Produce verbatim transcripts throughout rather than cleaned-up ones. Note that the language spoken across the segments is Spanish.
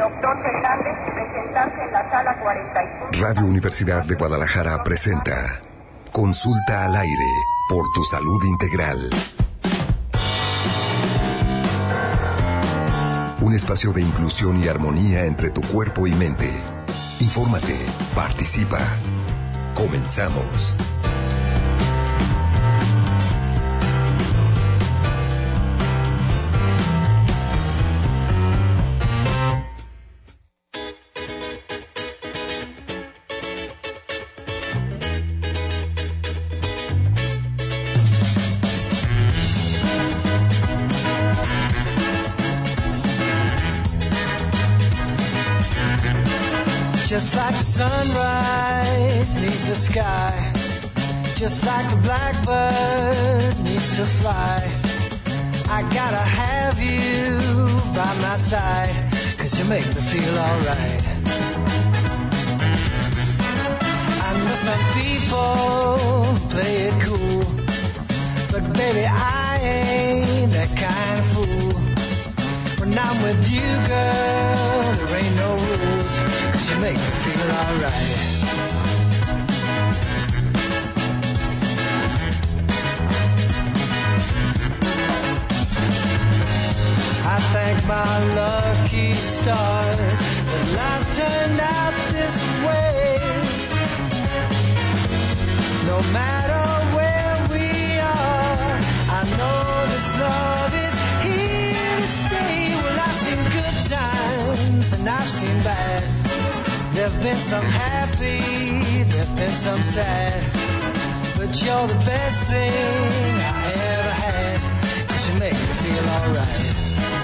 doctor Fernández presentarse en la sala cuarenta y cinco. Radio Universidad de Guadalajara presenta Consulta al Aire por tu salud integral. Un espacio de inclusión y armonía entre tu cuerpo y mente. Infórmate, participa. Comenzamos. Just like the sunrise needs the sky, just like the blackbird needs to fly, I gotta have you by my side, 'cause you make me feel alright. I know some people play it cool, but baby I ain't that kind of fool. When I'm with you, girl, there ain't no rules, 'cause you make me feel alright. I thank my lucky stars that life turned out this way. No matter where we are, I know this love is here to stay. Well, I've seen good times and I've seen bad. There've been some happy, there've been some sad, but you're the best thing I ever had, 'cause you make me feel alright.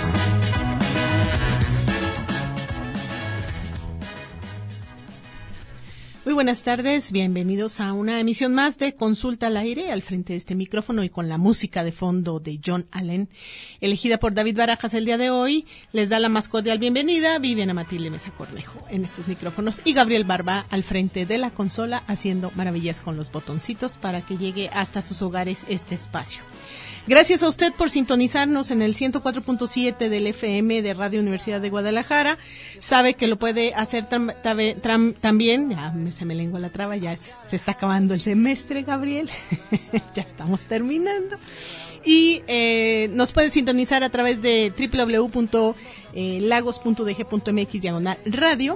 Muy buenas tardes, bienvenidos a una emisión más de Consulta al Aire, al frente de este micrófono y con la música de fondo de John Allen, elegida por David Barajas el día de hoy. Les da la más cordial bienvenida Viviana Matilde Mesa Cornejo en estos micrófonos y Gabriel Barba al frente de la consola haciendo maravillas con los botoncitos para que llegue hasta sus hogares este espacio. Gracias a usted por sintonizarnos en el ciento cuatro punto siete del F M de Radio Universidad de Guadalajara. Sabe que lo puede hacer tam, tam, tam, también, ya me, se me lengua la traba, ya es, se está acabando el semestre, Gabriel, ya estamos terminando. Y eh, nos puede sintonizar a través de doble u doble u doble u punto lagos punto d g punto m x diagonal radio.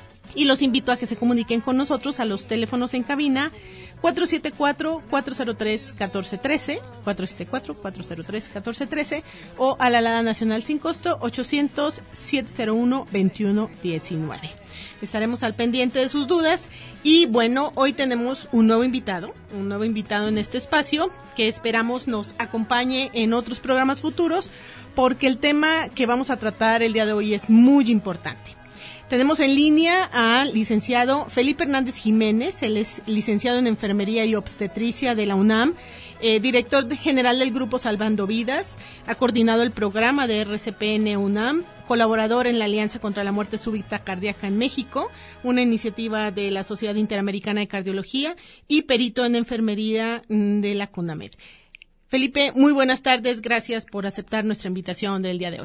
Y los invito a que se comuniquen con nosotros a los teléfonos en cabina cuatro siete cuatro, cuatro cero tres, uno cuatro uno tres, cuatro siete cuatro, cuatro cero tres, uno cuatro uno tres o a la alada nacional sin costo ochocientos, siete cero uno, veintiuno diecinueve. Estaremos al pendiente de sus dudas y bueno, hoy tenemos un nuevo invitado, un nuevo invitado en este espacio que esperamos nos acompañe en otros programas futuros porque el tema que vamos a tratar el día de hoy es muy importante. Tenemos en línea al licenciado Felipe Hernández Jiménez, él es licenciado en Enfermería y Obstetricia de la UNAM, eh, director general del Grupo Salvando Vidas, ha coordinado el programa de R C P N UNAM, colaborador en la Alianza contra la Muerte Súbita Cardíaca en México, una iniciativa de la Sociedad Interamericana de Cardiología y perito en enfermería de la CONAMED. Felipe, muy buenas tardes, gracias por aceptar nuestra invitación del día de hoy.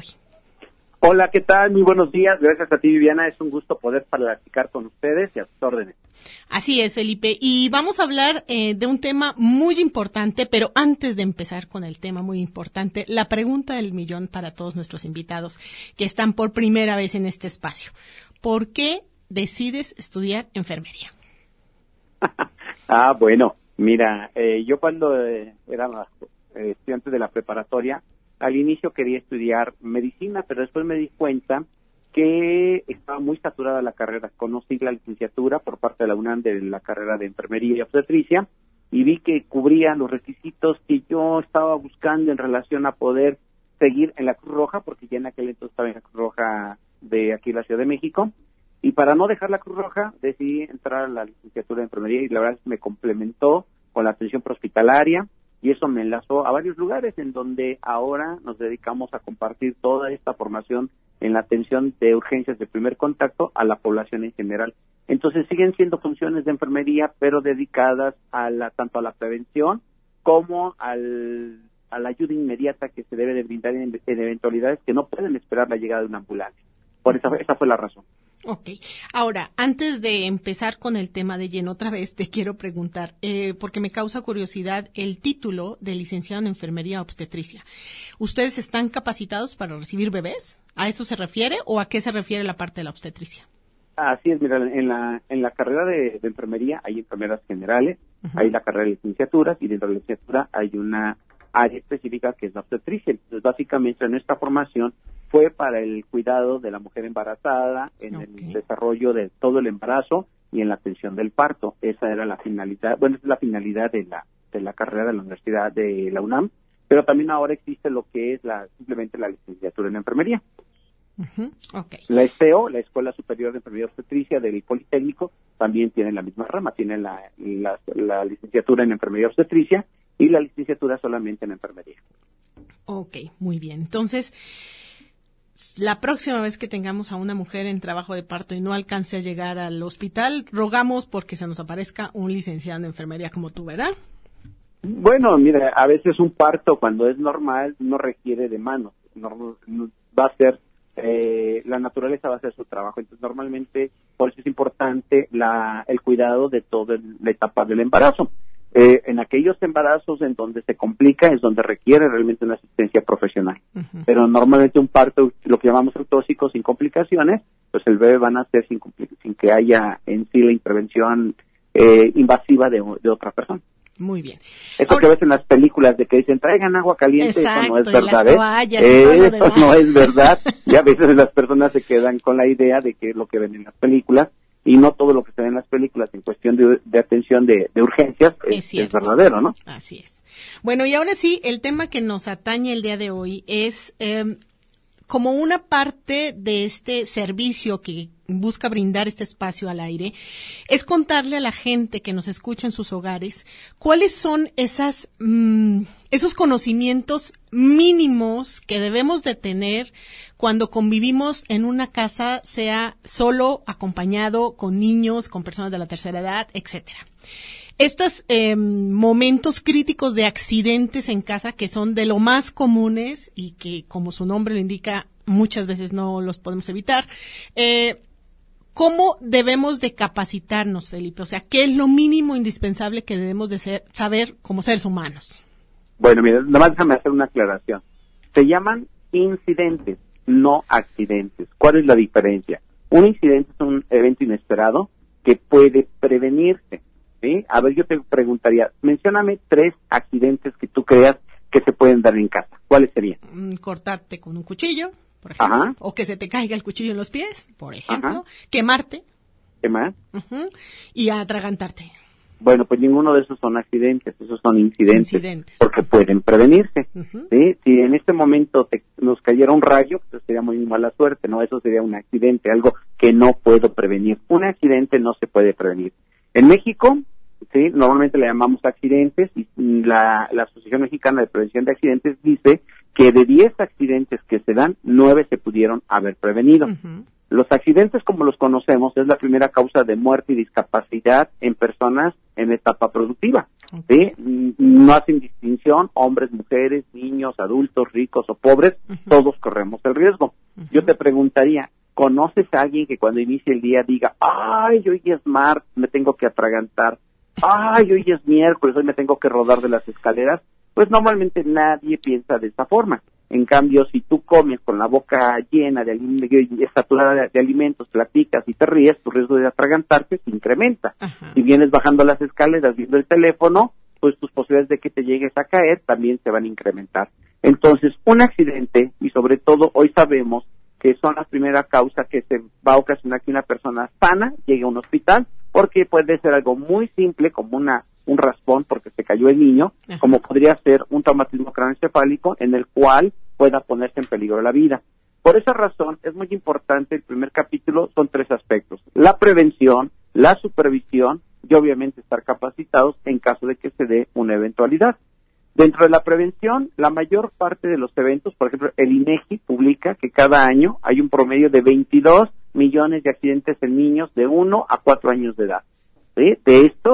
Hola, ¿qué tal? Muy buenos días. Gracias a ti, Viviana. Es un gusto poder platicar con ustedes y a sus órdenes. Así es, Felipe. Y vamos a hablar eh, de un tema muy importante, pero antes de empezar con el tema muy importante, la pregunta del millón para todos nuestros invitados que están por primera vez en este espacio. ¿Por qué decides estudiar enfermería? ah, bueno, mira, eh, yo cuando eh, era eh, estudiante de la preparatoria, al inicio quería estudiar medicina, pero después me di cuenta que estaba muy saturada la carrera. Conocí la licenciatura por parte de la UNAM de la carrera de enfermería y obstetricia y vi que cubría los requisitos que yo estaba buscando en relación a poder seguir en la Cruz Roja, porque ya en aquel entonces estaba en la Cruz Roja de aquí de la Ciudad de México. Y para no dejar la Cruz Roja, decidí entrar a la licenciatura de enfermería y la verdad es que me complementó con la atención prehospitalaria. Y eso me enlazó a varios lugares en donde ahora nos dedicamos a compartir toda esta formación en la atención de urgencias de primer contacto a la población en general. Entonces siguen siendo funciones de enfermería, pero dedicadas a la, tanto a la prevención como al, a la ayuda inmediata que se debe de brindar en, en eventualidades que no pueden esperar la llegada de una ambulancia. Por esa, esa fue la razón. Ok. Ahora, antes de empezar con el tema de lleno otra vez, te quiero preguntar, eh, porque me causa curiosidad el título de licenciado en enfermería obstetricia. ¿Ustedes están capacitados para recibir bebés? ¿A eso se refiere o a qué se refiere la parte de la obstetricia? Así es, mira, en la en la carrera de, de enfermería hay enfermeras generales, uh-huh. hay la carrera de licenciaturas y dentro de la licenciatura hay una área específica que es la obstetricia. Entonces, básicamente, nuestra formación fue para el cuidado de la mujer embarazada, en okay. el desarrollo de todo el embarazo y en la atención del parto. Esa era la finalidad, bueno, esa es la finalidad de la de la carrera de la Universidad de la UNAM, pero también ahora existe lo que es la simplemente la licenciatura en enfermería. Uh-huh. Okay. La E S E O, la Escuela Superior de Enfermería Obstetricia del Politécnico, también tiene la misma rama, tiene la, la, la licenciatura en enfermería obstetricia y la licenciatura solamente en enfermería. Ok, muy bien. Entonces, la próxima vez que tengamos a una mujer en trabajo de parto y no alcance a llegar al hospital, rogamos porque se nos aparezca un licenciado en enfermería como tú, ¿verdad? Bueno, mira, a veces un parto cuando es normal no requiere de manos, no, no, va a ser Eh, la naturaleza va a hacer su trabajo. Entonces, normalmente, por eso es importante la, el cuidado de toda la etapa del embarazo. Eh, en aquellos embarazos en donde se complica es donde requiere realmente una asistencia profesional. Uh-huh. Pero normalmente un parto, lo que llamamos eutóxico, sin complicaciones, pues el bebé va a nacer sin, sin que haya en sí la intervención eh, invasiva de, de otra persona. Muy bien. Eso Ahora, que ves en las películas de que dicen traigan agua caliente, exacto, eso no es verdad, toallas, ¿eh? Eso no es verdad. Y a veces las personas se quedan con la idea de que es lo que ven en las películas y no todo lo que se ve en las películas en cuestión de, de atención de, de urgencias es, es, es verdadero, ¿no? Así es. Bueno, y ahora sí, el tema que nos atañe el día de hoy es eh, como una parte de este servicio que busca brindar este espacio al aire, es contarle a la gente que nos escucha en sus hogares cuáles son esas mmm, esos conocimientos mínimos que debemos de tener cuando convivimos en una casa, sea solo, acompañado, con niños, con personas de la tercera edad, etcétera. Estos eh, momentos críticos de accidentes en casa que son de lo más comunes y que, como su nombre lo indica, muchas veces no los podemos evitar. Eh, ¿Cómo debemos de capacitarnos, Felipe? O sea, ¿qué es lo mínimo indispensable que debemos de ser, saber como seres humanos? Bueno, mira, nada más déjame hacer una aclaración. Se llaman incidentes, no accidentes. ¿Cuál es la diferencia? Un incidente es un evento inesperado que puede prevenirse, ¿sí? A ver, yo te preguntaría, mencióname tres accidentes que tú creas que se pueden dar en casa. ¿Cuáles serían? Cortarte con un cuchillo, por ejemplo, Ajá. o que se te caiga el cuchillo en los pies, por ejemplo, Ajá. quemarte. ¿Qué más? Uh-huh. Y atragantarte. Bueno, pues ninguno de esos son accidentes, esos son incidentes, incidentes. porque pueden prevenirse. Uh-huh. ¿Sí? Si en este momento te, nos cayera un rayo, pues sería muy mala suerte, ¿no? Eso sería un accidente, algo que no puedo prevenir. Un accidente no se puede prevenir. En México, sí, normalmente le llamamos accidentes y la, la Asociación Mexicana de Prevención de Accidentes dice que de diez accidentes que se dan, nueve se pudieron haber prevenido. Uh-huh. Los accidentes, como los conocemos, es la primera causa de muerte y discapacidad en personas en etapa productiva. Okay. ¿Sí? No hacen distinción, hombres, mujeres, niños, adultos, ricos o pobres, uh-huh. todos corremos el riesgo. Uh-huh. Yo te preguntaría, ¿conoces a alguien que cuando inicie el día diga, ay, hoy es martes, me tengo que atragantar, ay, hoy es miércoles, hoy me tengo que rodar de las escaleras? Pues normalmente nadie piensa de esa forma. En cambio, si tú comes con la boca llena de alimentos, saturada de, de alimentos, platicas y te ríes, tu riesgo de atragantarte se incrementa. Ajá. Si vienes bajando las escaleras viendo el teléfono, pues tus posibilidades de que te llegues a caer también se van a incrementar. Entonces, un accidente, y sobre todo hoy sabemos que son la primera causa que se va a ocasionar que una persona sana llegue a un hospital, porque puede ser algo muy simple como una un raspón porque se cayó el niño, Ajá. como podría ser un traumatismo craneoencefálico en el cual pueda ponerse en peligro la vida. Por esa razón es muy importante, el primer capítulo son tres aspectos: la prevención, la supervisión y obviamente estar capacitados en caso de que se dé una eventualidad. Dentro de la prevención, la mayor parte de los eventos, por ejemplo, el INEGI publica que cada año hay un promedio de veintidós millones de accidentes en niños de uno a cuatro años de edad. ¿Sí? De estos,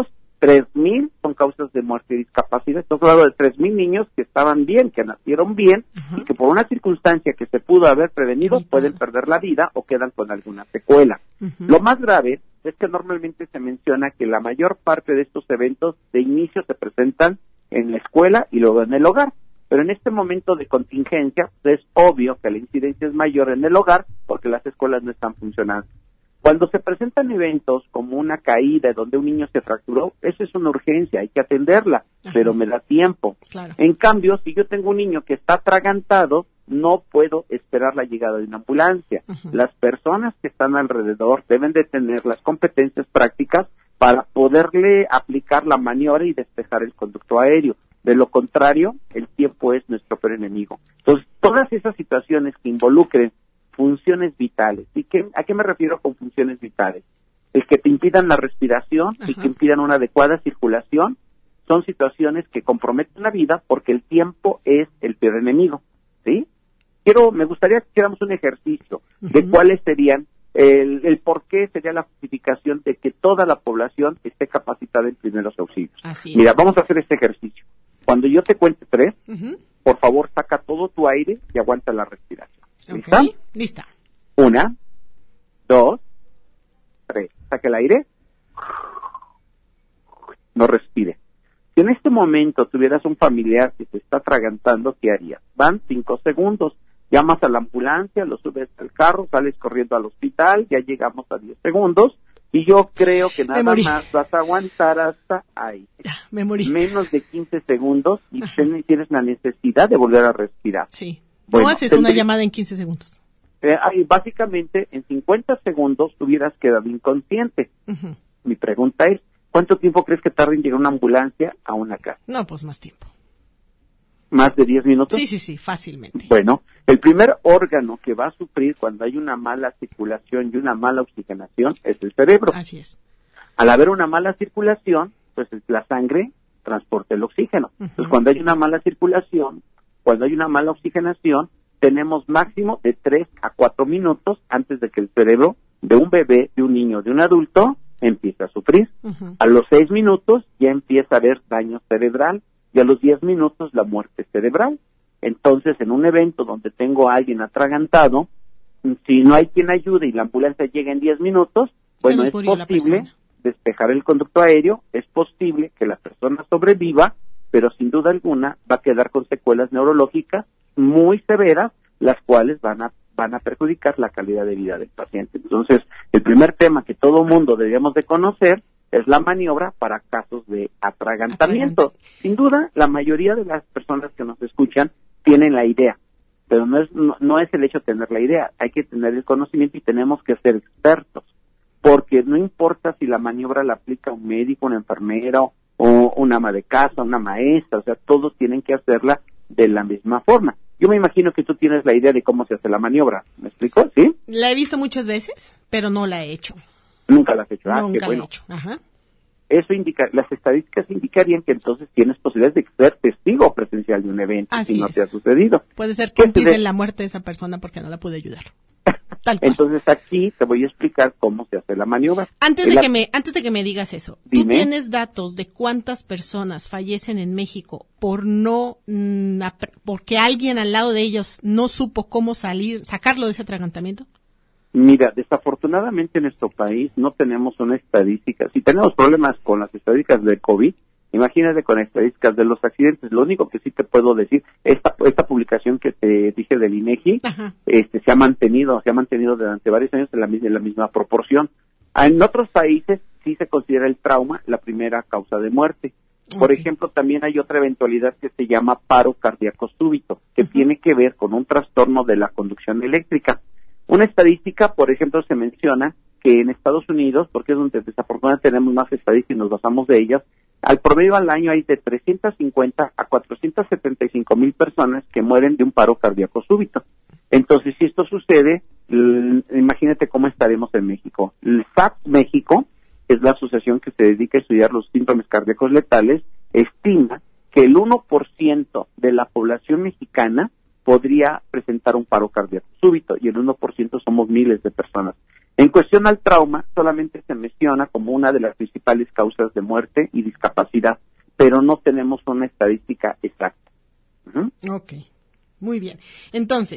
tres mil son causas de muerte y discapacidad. Estamos hablando de tres mil niños que estaban bien, que nacieron bien, uh-huh. y que por una circunstancia que se pudo haber prevenido uh-huh. pueden perder la vida o quedan con alguna secuela. Uh-huh. Lo más grave es que normalmente se menciona que la mayor parte de estos eventos de inicio se presentan en la escuela y luego en el hogar. Pero en este momento de contingencia, pues es obvio que la incidencia es mayor en el hogar porque las escuelas no están funcionando. Cuando se presentan eventos como una caída donde un niño se fracturó, eso es una urgencia, hay que atenderla, ajá. pero me da tiempo. Claro. En cambio, si yo tengo un niño que está atragantado, no puedo esperar la llegada de una ambulancia. Ajá. Las personas que están alrededor deben de tener las competencias prácticas para poderle aplicar la maniobra y despejar el conducto aéreo. De lo contrario, el tiempo es nuestro peor enemigo. Entonces, todas esas situaciones que involucren funciones vitales. ¿Y qué, a qué me refiero con funciones vitales? El que te impidan la respiración, Ajá. el que impidan una adecuada circulación, son situaciones que comprometen la vida porque el tiempo es el peor enemigo, ¿sí? Quiero, me gustaría que hiciéramos un ejercicio uh-huh. de cuáles serían, el, el por qué sería la justificación de que toda la población esté capacitada en primeros auxilios. Así Mira, es. Vamos a hacer este ejercicio. Cuando yo te cuente tres, uh-huh. por favor, saca todo tu aire y aguanta la respiración. ¿Lista? Okay. Lista. Una, dos, tres. Saca el aire. No respire. Si en este momento tuvieras un familiar que te está atragantando, ¿qué harías? Van cinco segundos. Llamas a la ambulancia, lo subes al carro, sales corriendo al hospital, ya llegamos a diez segundos. Y yo creo que nada más vas a aguantar hasta ahí. Me morí. Menos de quince segundos y tienes la necesidad de volver a respirar. Sí. Bueno, ¿cómo haces tendré... una llamada en quince segundos? Eh, básicamente, en cincuenta segundos hubieras quedado inconsciente. Uh-huh. Mi pregunta es, ¿cuánto tiempo crees que tarda en llegar una ambulancia a una casa? No, pues más tiempo. ¿Más de diez minutos? Sí, sí, sí, fácilmente. Bueno, el primer órgano que va a sufrir cuando hay una mala circulación y una mala oxigenación es el cerebro. Así es. Al haber una mala circulación, pues la sangre transporta el oxígeno. Uh-huh. Entonces, cuando hay una mala circulación, cuando hay una mala oxigenación, tenemos máximo de tres a cuatro minutos antes de que el cerebro de un bebé, de un niño, de un adulto, empiece a sufrir. Uh-huh. A los seis minutos ya empieza a haber daño cerebral y a los diez minutos la muerte cerebral. Entonces, en un evento donde tengo a alguien atragantado, si no hay quien ayude y la ambulancia llega en diez minutos, bueno, es posible despejar el conducto aéreo, es posible que la persona sobreviva, pero sin duda alguna va a quedar con secuelas neurológicas muy severas, las cuales van a van a perjudicar la calidad de vida del paciente. Entonces, el primer tema que todo mundo deberíamos de conocer es la maniobra para casos de atragantamiento. Atragante. Sin duda, la mayoría de las personas que nos escuchan tienen la idea, pero no es no, no es el hecho de tener la idea, hay que tener el conocimiento y tenemos que ser expertos, porque no importa si la maniobra la aplica un médico, una enfermera o una ama de casa, una maestra, o sea, todos tienen que hacerla de la misma forma. Yo me imagino que tú tienes la idea de cómo se hace la maniobra, ¿me explico? ¿Sí? La he visto muchas veces, pero no la he hecho. Nunca la has hecho. Ah, Nunca qué bueno. la he hecho. Ajá. Eso indica, las estadísticas indicarían que entonces tienes posibilidades de ser testigo presencial de un evento. Así si no es. Te ha sucedido. Puede ser que empiece la muerte de esa persona porque no la pude ayudar. Tal cual. Entonces aquí te voy a explicar cómo se hace la maniobra. Antes de la... que me antes de que me digas eso, Dime. ¿tú tienes datos de cuántas personas fallecen en México por no mm, porque alguien al lado de ellos no supo cómo salir, sacarlo de ese atragantamiento? Mira, desafortunadamente en nuestro país no tenemos una estadística. Si tenemos problemas con las estadísticas del COVID, imagínate con estadísticas de los accidentes. Lo único que sí te puedo decir, esta esta publicación que te dije del INEGI, Ajá. este se ha mantenido, se ha mantenido durante varios años en la, en la misma proporción. En otros países sí se considera el trauma la primera causa de muerte. Por okay. ejemplo, también hay otra eventualidad que se llama paro cardíaco súbito, que uh-huh. tiene que ver con un trastorno de la conducción eléctrica. Una estadística, por ejemplo, se menciona que en Estados Unidos, porque es donde desafortunadamente tenemos más estadísticas y nos basamos de ellas, al promedio al año hay de trescientas cincuenta a cuatrocientas setenta y cinco mil personas que mueren de un paro cardíaco súbito. Entonces, si esto sucede, l- imagínate cómo estaremos en México. El S A P México, que es la asociación que se dedica a estudiar los síndromes cardíacos letales, estima que el uno por ciento de la población mexicana podría presentar un paro cardíaco súbito y el uno por ciento somos miles de personas. En cuestión al trauma, solamente se menciona como una de las principales causas de muerte y discapacidad, pero no tenemos una estadística exacta. Uh-huh. Ok, muy bien. Entonces,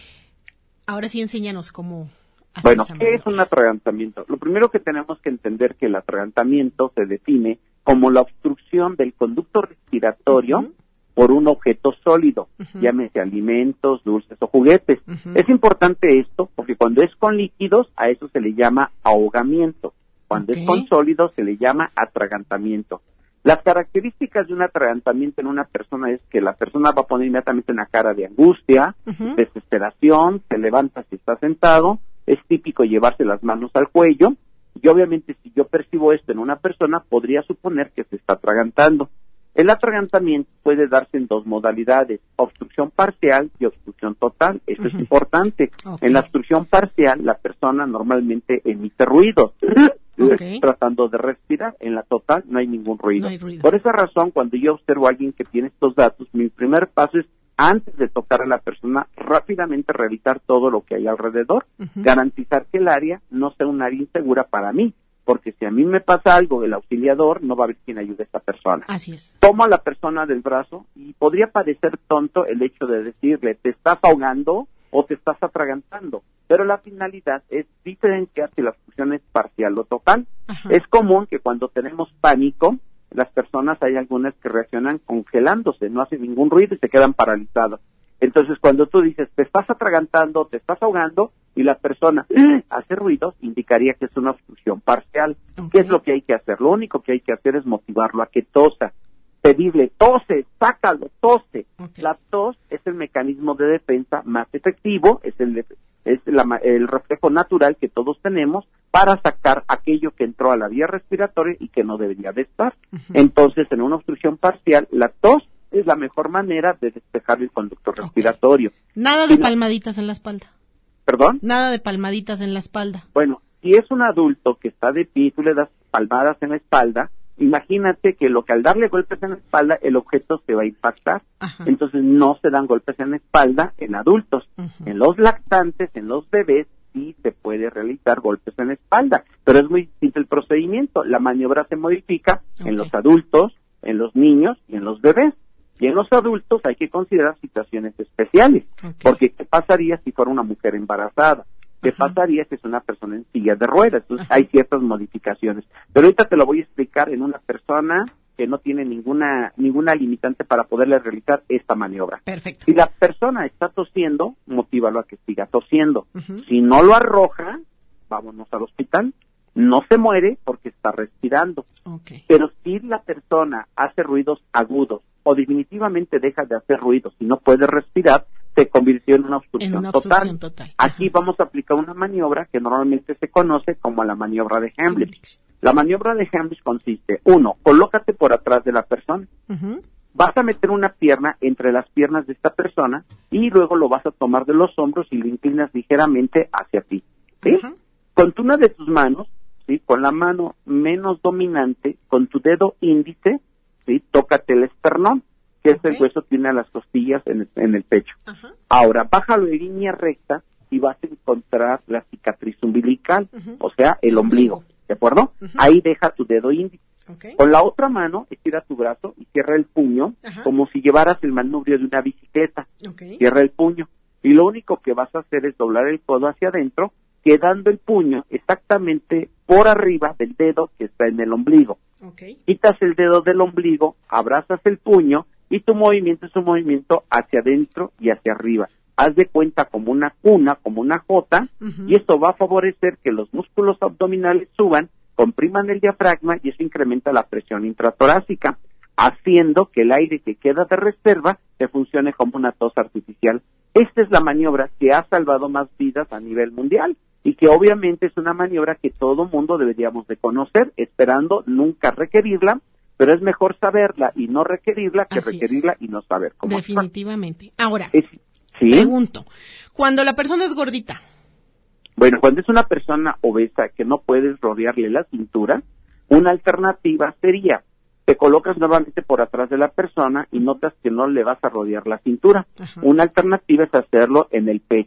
ahora sí enséñanos cómo hacer Bueno, esa ¿qué maniobra? es un atragantamiento? Lo primero que tenemos que entender que el atragantamiento se define como la obstrucción del conducto respiratorio uh-huh. por un objeto sólido, uh-huh. llámese alimentos, dulces o juguetes. Uh-huh. Es importante esto porque cuando es con líquidos, a eso se le llama ahogamiento. Cuando okay. es con sólidos, se le llama atragantamiento. Las características de un atragantamiento en una persona es que la persona va a poner inmediatamente una cara de angustia, uh-huh. desesperación, se levanta si está sentado, es típico llevarse las manos al cuello, y obviamente si yo percibo esto en una persona, podría suponer que se está atragantando. El atragantamiento puede darse en dos modalidades, obstrucción parcial y obstrucción total. Esto uh-huh. es importante. Okay. En la obstrucción parcial, la persona normalmente emite ruidos, okay. tratando de respirar. En la total, no hay ningún ruido. No hay ruido. Por esa razón, cuando yo observo a alguien que tiene estos datos, mi primer paso es, antes de tocar a la persona, rápidamente revisar todo lo que hay alrededor, uh-huh. garantizar que el área no sea un área insegura para mí. Porque si a mí me pasa algo, el auxiliador no va a haber quien ayude a esta persona. Así es. Tomo a la persona del brazo y podría parecer tonto el hecho de decirle, te estás ahogando o te estás atragantando, pero la finalidad es diferenciar si la obstrucción es parcial o total. Ajá. Es común que cuando tenemos pánico, las personas hay algunas que reaccionan congelándose, no hacen ningún ruido y se quedan paralizadas. Entonces, cuando tú dices, te estás atragantando, te estás ahogando, y la persona ¡eh! hace ruidos, indicaría que es una obstrucción parcial. Okay. ¿Qué es lo que hay que hacer? Lo único que hay que hacer es motivarlo a que tosa. Pedirle, tose, sácalo, tose. Okay. La tos es el mecanismo de defensa más efectivo, es el es la, el reflejo natural que todos tenemos para sacar aquello que entró a la vía respiratoria y que no debería de estar. Uh-huh. Entonces, en una obstrucción parcial, la tos es la mejor manera de despejar el conducto okay. respiratorio. Nada de palmaditas en la espalda. ¿Perdón? Nada de palmaditas en la espalda. Bueno, si es un adulto que está de pie y tú le das palmadas en la espalda, imagínate que lo que al darle golpes en la espalda, el objeto se va a impactar. Ajá. Entonces no se dan golpes en la espalda en adultos. Uh-huh. En los lactantes, en los bebés, sí se puede realizar golpes en la espalda, pero es muy distinto el procedimiento. La maniobra se modifica okay. en los adultos, en los niños y en los bebés. Y en los adultos hay que considerar situaciones especiales, okay. porque ¿qué pasaría si fuera una mujer embarazada? ¿Qué uh-huh. pasaría si es una persona en silla de ruedas? Entonces uh-huh. hay ciertas modificaciones. Pero ahorita te lo voy a explicar en una persona que no tiene ninguna ninguna limitante para poderle realizar esta maniobra. Perfecto. Si la persona está tosiendo, motívalo a que siga tosiendo. Uh-huh. Si no lo arroja, vámonos al hospital. No se muere porque está respirando. Okay. Pero si la persona hace ruidos agudos o definitivamente deja de hacer ruidos y no puede respirar, se convirtió en una obstrucción, en una total. obstrucción total. Aquí vamos a aplicar una maniobra que normalmente se conoce como la maniobra de Heimlich. La maniobra de Heimlich consiste, uno, colócate por atrás de la persona. Uh-huh. Vas a meter una pierna entre las piernas de esta persona y luego lo vas a tomar de los hombros y lo inclinas ligeramente hacia ti. ¿Sí? Uh-huh. Con una de tus manos, ¿sí? Con la mano menos dominante, con tu dedo índice, ¿sí? Tócate el esternón, que okay. es el hueso que une a las costillas en el, en el pecho. Uh-huh. Ahora, bájalo en línea recta y vas a encontrar la cicatriz umbilical, uh-huh. o sea, el ombligo, ¿de acuerdo? Uh-huh. Ahí deja tu dedo índice. Okay. Con la otra mano, estira tu brazo y cierra el puño, uh-huh. como si llevaras el manubrio de una bicicleta. Okay. Cierra el puño. Y lo único que vas a hacer es doblar el codo hacia adentro, quedando el puño exactamente por arriba del dedo que está en el ombligo. Okay. Quitas el dedo del ombligo, abrazas el puño y tu movimiento es un movimiento hacia adentro y hacia arriba. Haz de cuenta como una cuna, como una jota, uh-huh. y esto va a favorecer que los músculos abdominales suban, compriman el diafragma y eso incrementa la presión intratorácica, haciendo que el aire que queda de reserva te funcione como una tos artificial. Esta es la maniobra que ha salvado más vidas a nivel mundial y que obviamente es una maniobra que todo mundo deberíamos de conocer, esperando nunca requerirla, pero es mejor saberla y no requerirla que Así requerirla es. Y no saber cómo. Definitivamente. Actuar. Ahora, es, ¿sí? pregunto, cuando la persona es gordita. Bueno, cuando es una persona obesa que no puedes rodearle la cintura, una alternativa sería, te colocas nuevamente por atrás de la persona y notas que no le vas a rodear la cintura. Ajá. Una alternativa es hacerlo en el pecho.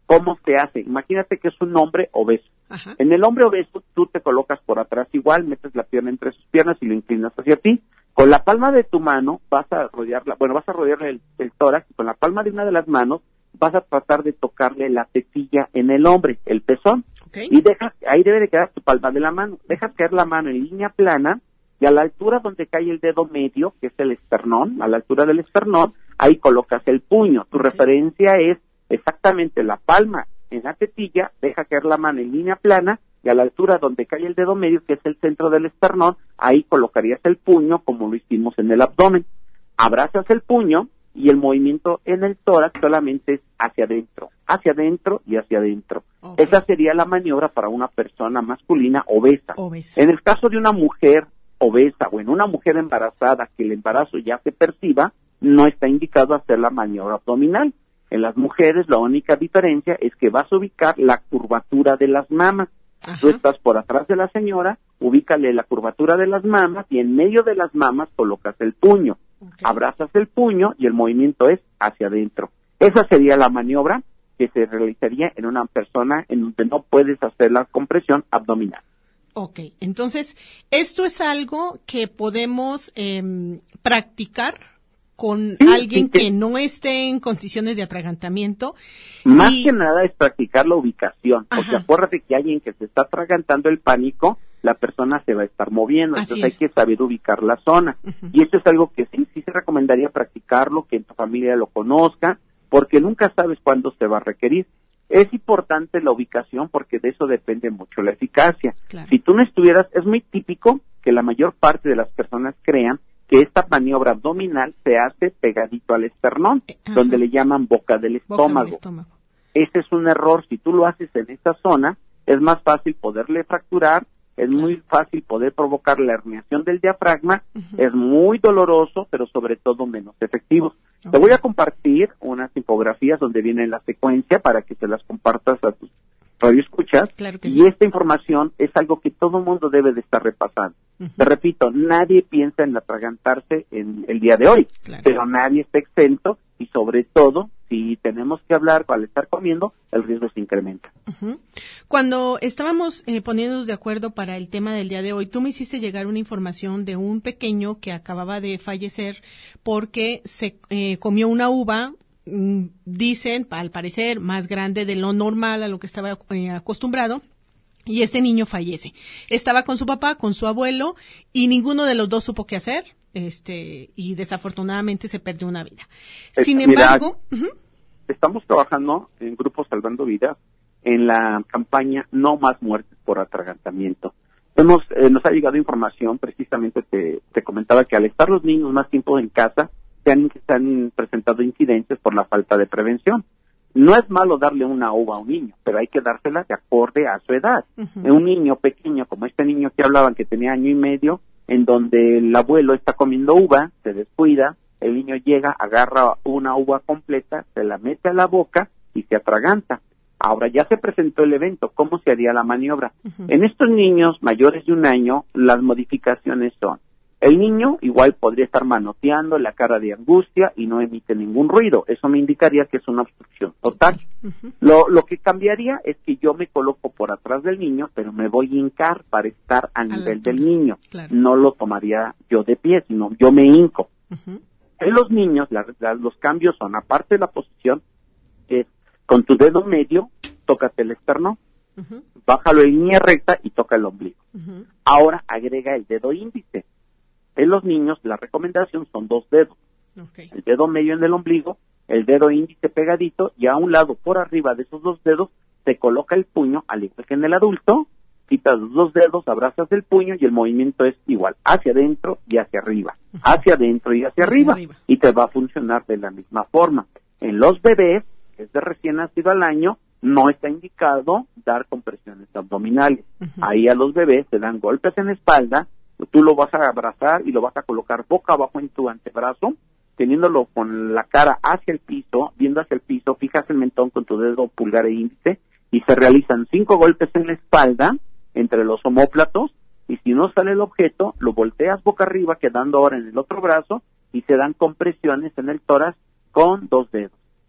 ¿Cómo se hace? Imagínate que es un hombre obeso. Ajá. En el hombre obeso, tú te colocas por atrás igual, metes la pierna entre sus piernas y lo inclinas hacia ti. Con la palma de tu mano vas a rodearla, bueno, vas a rodearle el, el tórax, y con la palma de una de las manos vas a tratar de tocarle la tetilla en el hombre, el pezón. Okay. Y dejas, ahí debe de quedar tu palma de la mano. Dejas caer la mano en línea plana y a la altura donde cae el dedo medio, que es el esternón, a la altura del esternón, ahí colocas el puño. Tu okay. referencia es exactamente la palma en la tetilla, deja caer la mano en línea plana y a la altura donde cae el dedo medio, que es el centro del esternón, ahí colocarías el puño como lo hicimos en el abdomen. Abrazas el puño y el movimiento en el tórax solamente es hacia adentro, hacia adentro y hacia adentro. Okay. Esa sería la maniobra para una persona masculina obesa. obesa. En el caso de una mujer obesa o en una mujer embarazada que el embarazo ya se perciba, no está indicado hacer la maniobra abdominal. En las mujeres la única diferencia es que vas a ubicar la curvatura de las mamas. Ajá. Tú estás por atrás de la señora, ubícale la curvatura de las mamas y en medio de las mamas colocas el puño. Okay. Abrazas el puño y el movimiento es hacia adentro. Esa sería la maniobra que se realizaría en una persona en donde no puedes hacer la compresión abdominal. Ok, entonces, esto es algo que podemos eh, practicar con sí, alguien sí, que, que no esté en condiciones de atragantamiento. Más y... que nada es practicar la ubicación, Ajá. porque acuérdate que alguien que se está atragantando el pánico, la persona se va a estar moviendo, Así entonces es. hay que saber ubicar la zona. Uh-huh. Y esto es algo que sí, sí se recomendaría practicarlo, que en tu familia lo conozca, porque nunca sabes cuándo se va a requerir. Es importante la ubicación porque de eso depende mucho la eficacia. Claro. Si tú no estuvieras, es muy típico que la mayor parte de las personas crean que esta maniobra abdominal se hace pegadito al esternón, Ajá. donde le llaman boca del estómago. Boca del estómago. Ese es un error. Si tú lo haces en esta zona, es más fácil poderle fracturar, es muy fácil poder provocar la herniación del diafragma, uh-huh. es muy doloroso, pero sobre todo menos efectivo. Okay. Te voy a compartir unas infografías donde viene la secuencia para que te las compartas a tus radioescuchas. Claro que y sí. esta información es algo que todo el mundo debe de estar repasando. Uh-huh. Te repito, nadie piensa en atragantarse en el día de hoy, claro. pero nadie está exento y sobre todo, si tenemos que hablar al estar comiendo, el riesgo se incrementa. Uh-huh. Cuando estábamos eh, poniéndonos de acuerdo para el tema del día de hoy, tú me hiciste llegar una información de un pequeño que acababa de fallecer porque se eh, comió una uva, mm, dicen, al parecer, más grande de lo normal, a lo que estaba eh, acostumbrado. Y este niño fallece. Estaba con su papá, con su abuelo, y ninguno de los dos supo qué hacer, este, y desafortunadamente se perdió una vida. Sin Mira, embargo, uh-huh. estamos trabajando en Grupo Salvando Vidas en la campaña No Más Muertes por Atragantamiento. Hemos, eh, nos ha llegado información, precisamente te, te comentaba que al estar los niños más tiempo en casa, se han, se han presentado incidentes por la falta de prevención. No es malo darle una uva a un niño, pero hay que dársela de acorde a su edad. Uh-huh. Un niño pequeño, como este niño que hablaban, que tenía año y medio, en donde el abuelo está comiendo uva, se descuida, el niño llega, agarra una uva completa, se la mete a la boca y se atraganta. Ahora ya se presentó el evento, ¿cómo se haría la maniobra? Uh-huh. En estos niños mayores de un año, las modificaciones son: el niño igual podría estar manoteando la cara de angustia y no emite ningún ruido. Eso me indicaría que es una obstrucción total. Uh-huh. Lo, lo que cambiaría es que yo me coloco por atrás del niño, pero me voy a hincar para estar al a nivel del niño. Claro. No lo tomaría yo de pie, sino yo me hinco. Uh-huh. En los niños, la, la, los cambios son, aparte de la posición, es con tu dedo medio, tócate el externo, uh-huh. bájalo en línea recta y toca el ombligo. Uh-huh. Ahora agrega el dedo índice. En los niños, la recomendación son dos dedos. Okay. El dedo medio en el ombligo, el dedo índice pegadito, y a un lado, por arriba de esos dos dedos, se coloca el puño, al igual que en el adulto, quitas los dos dedos, abrazas el puño, y el movimiento es igual, hacia adentro y hacia arriba, uh-huh. hacia adentro y hacia, hacia arriba, arriba, y te va a funcionar de la misma forma. En los bebés, que es de recién nacido al año, no está indicado dar compresiones abdominales. Uh-huh. Ahí a los bebés te dan golpes en la espalda, tú lo vas a abrazar y lo vas a colocar boca abajo en tu antebrazo, teniéndolo con la cara hacia el piso, viendo hacia el piso, fijas el mentón con tu dedo pulgar e índice, y se realizan cinco golpes en la espalda, entre los omóplatos, y si no sale el objeto, lo volteas boca arriba, quedando ahora en el otro brazo, y se dan compresiones en el tórax con dos dedos.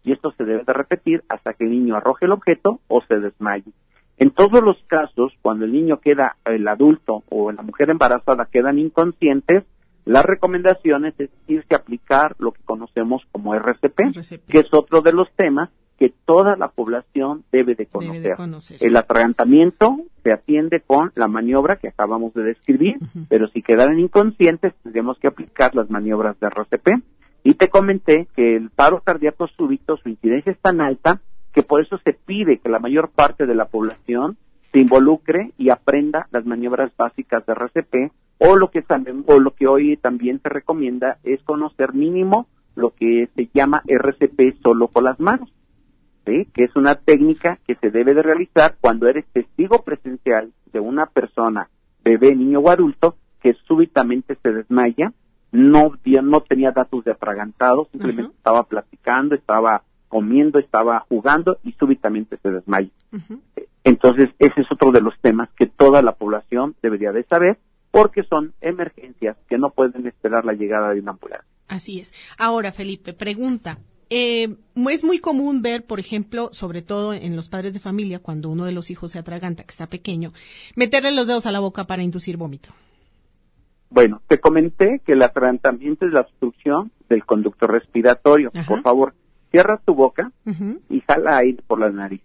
y esto se debe de repetir hasta que el niño arroje el objeto o se desmaye. En todos los casos, cuando el niño queda, el adulto o la mujer embarazada quedan inconscientes, las recomendaciones es irse a aplicar lo que conocemos como R C P, R C P, que es otro de los temas que toda la población debe de conocer. Debe de conocerse. El atragantamiento se atiende con la maniobra que acabamos de describir, uh-huh. pero si quedaran inconscientes tendríamos que aplicar las maniobras de R C P. Y te comenté que el paro cardíaco súbito, su incidencia es tan alta que por eso se pide que la mayor parte de la población se involucre y aprenda las maniobras básicas de R C P, o lo que también, o lo que hoy también se recomienda es conocer mínimo lo que se llama R C P solo con las manos, ¿sí? Que es una técnica que se debe de realizar cuando eres testigo presencial de una persona, bebé, niño o adulto, que súbitamente se desmaya, no, no tenía datos de atragantado, simplemente uh-huh. estaba platicando, estaba comiendo, estaba jugando y súbitamente se desmaya. Uh-huh. Entonces, ese es otro de los temas que toda la población debería de saber, porque son emergencias que no pueden esperar la llegada de una ambulancia. Así es. Ahora, Felipe, pregunta. Eh, es muy común ver, por ejemplo, sobre todo en los padres de familia, cuando uno de los hijos se atraganta, que está pequeño, meterle los dedos a la boca para inducir vómito. Bueno, te comenté que el atragantamiento es la obstrucción del conducto respiratorio. Ajá. Por favor, cierra tu boca uh-huh. y jala aire por la nariz.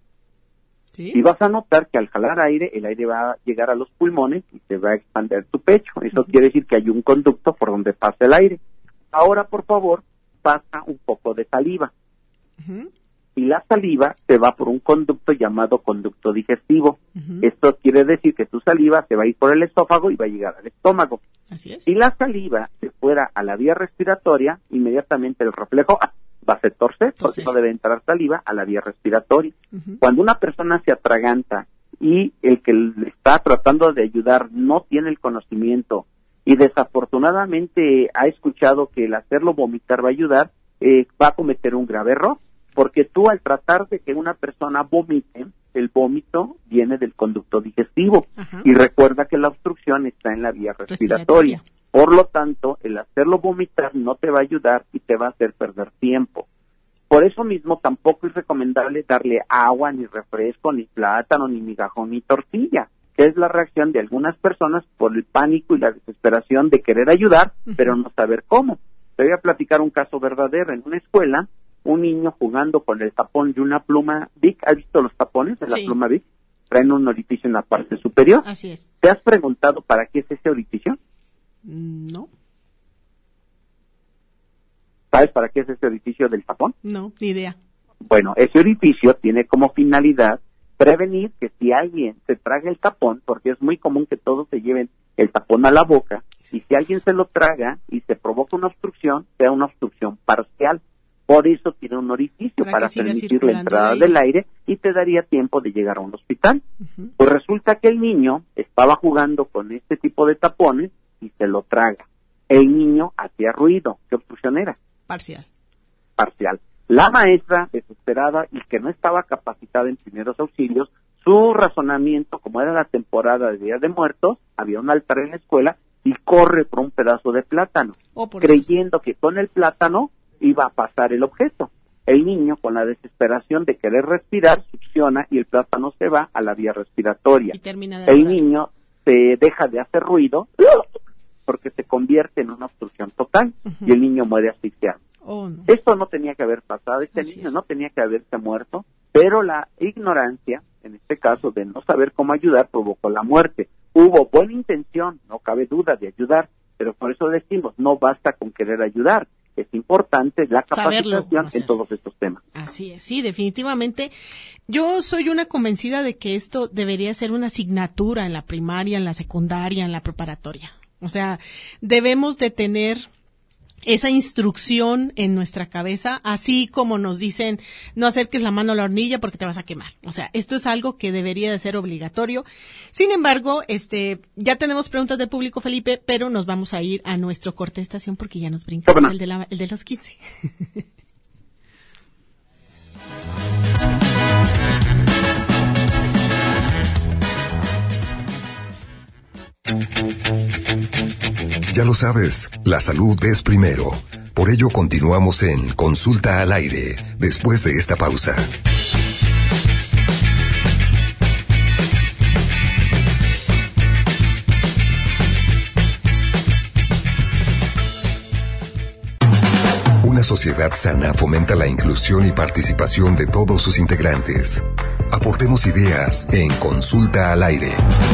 ¿Sí? Y vas a notar que al jalar aire, el aire va a llegar a los pulmones y se va a expandir tu pecho. Eso uh-huh. quiere decir que hay un conducto por donde pasa el aire. Ahora, por favor, pasa un poco de saliva. Uh-huh. Y la saliva se va por un conducto llamado conducto digestivo. Uh-huh. Esto quiere decir que tu saliva se va a ir por el esófago y va a llegar al estómago. Así es. Si la saliva se fuera a la vía respiratoria, inmediatamente el reflejo va a ser torcer, porque no debe entrar saliva a la vía respiratoria. Uh-huh. Cuando una persona se atraganta y el que le está tratando de ayudar no tiene el conocimiento y desafortunadamente ha escuchado que el hacerlo vomitar va a ayudar, eh, va a cometer un grave error, porque tú al tratar de que una persona vomite, el vómito viene del conducto digestivo. Ajá. Y recuerda que la obstrucción está en la vía respiratoria. respiratoria. Por lo tanto, el hacerlo vomitar no te va a ayudar y te va a hacer perder tiempo. Por eso mismo tampoco es recomendable darle agua, ni refresco, ni plátano, ni migajón, ni tortilla, que es la reacción de algunas personas por el pánico y la desesperación de querer ayudar, uh-huh. pero no saber cómo. Te voy a platicar un caso verdadero. En una escuela, un niño jugando con el tapón de una pluma Bic. ¿Has visto los tapones de la sí. pluma Bic? Traen un orificio en la parte superior. Así es. ¿Te has preguntado para qué es ese orificio? No. ¿Sabes para qué es ese orificio del tapón? No, ni idea. Bueno, ese orificio tiene como finalidad prevenir que si alguien se traga el tapón, porque es muy común que todos se lleven el tapón a la boca, y si alguien se lo traga y se provoca una obstrucción, sea una obstrucción parcial. Por eso tiene un orificio, para, para permitir la entrada aire. del aire y te daría tiempo de llegar a un hospital. Uh-huh. Pues resulta que el niño estaba jugando con este tipo de tapones y se lo traga. El niño hacía ruido. ¿Qué obstrucción era? Parcial. Parcial. La maestra, desesperada y que no estaba capacitada en primeros auxilios, su razonamiento, como era la temporada de Día de Muertos, había un altar en la escuela y corre por un pedazo de plátano, oh, creyendo Dios. que con el plátano iba a pasar el objeto. El niño, con la desesperación de querer respirar, succiona y el plátano se va a la vía respiratoria. Y termina de el hablar. niño se deja de hacer ruido porque se convierte en una obstrucción total uh-huh. y el niño muere asfixiado. Oh, no. Esto no tenía que haber pasado, este Así niño es. no tenía que haberse muerto, pero la ignorancia, en este caso de no saber cómo ayudar, provocó la muerte. Hubo buena intención, no cabe duda de ayudar, pero por eso decimos, no basta con querer ayudar. Es importante la capacitación en todos estos temas. Así es, sí, definitivamente. Yo soy una convencida de que esto debería ser una asignatura en la primaria, en la secundaria, en la preparatoria. O sea, debemos de tener esa instrucción en nuestra cabeza, así como nos dicen no acerques la mano a la hornilla porque te vas a quemar. O sea, esto es algo que debería de ser obligatorio. Sin embargo, este, ya tenemos preguntas del público, Felipe, pero nos vamos a ir a nuestro corte de estación porque ya nos brincamos bueno. el de la, el de los quince. Ya lo sabes, la salud es primero. Por ello continuamos en Consulta al Aire, después de esta pausa. Una sociedad sana fomenta la inclusión y participación de todos sus integrantes. Aportemos ideas en Consulta al Aire.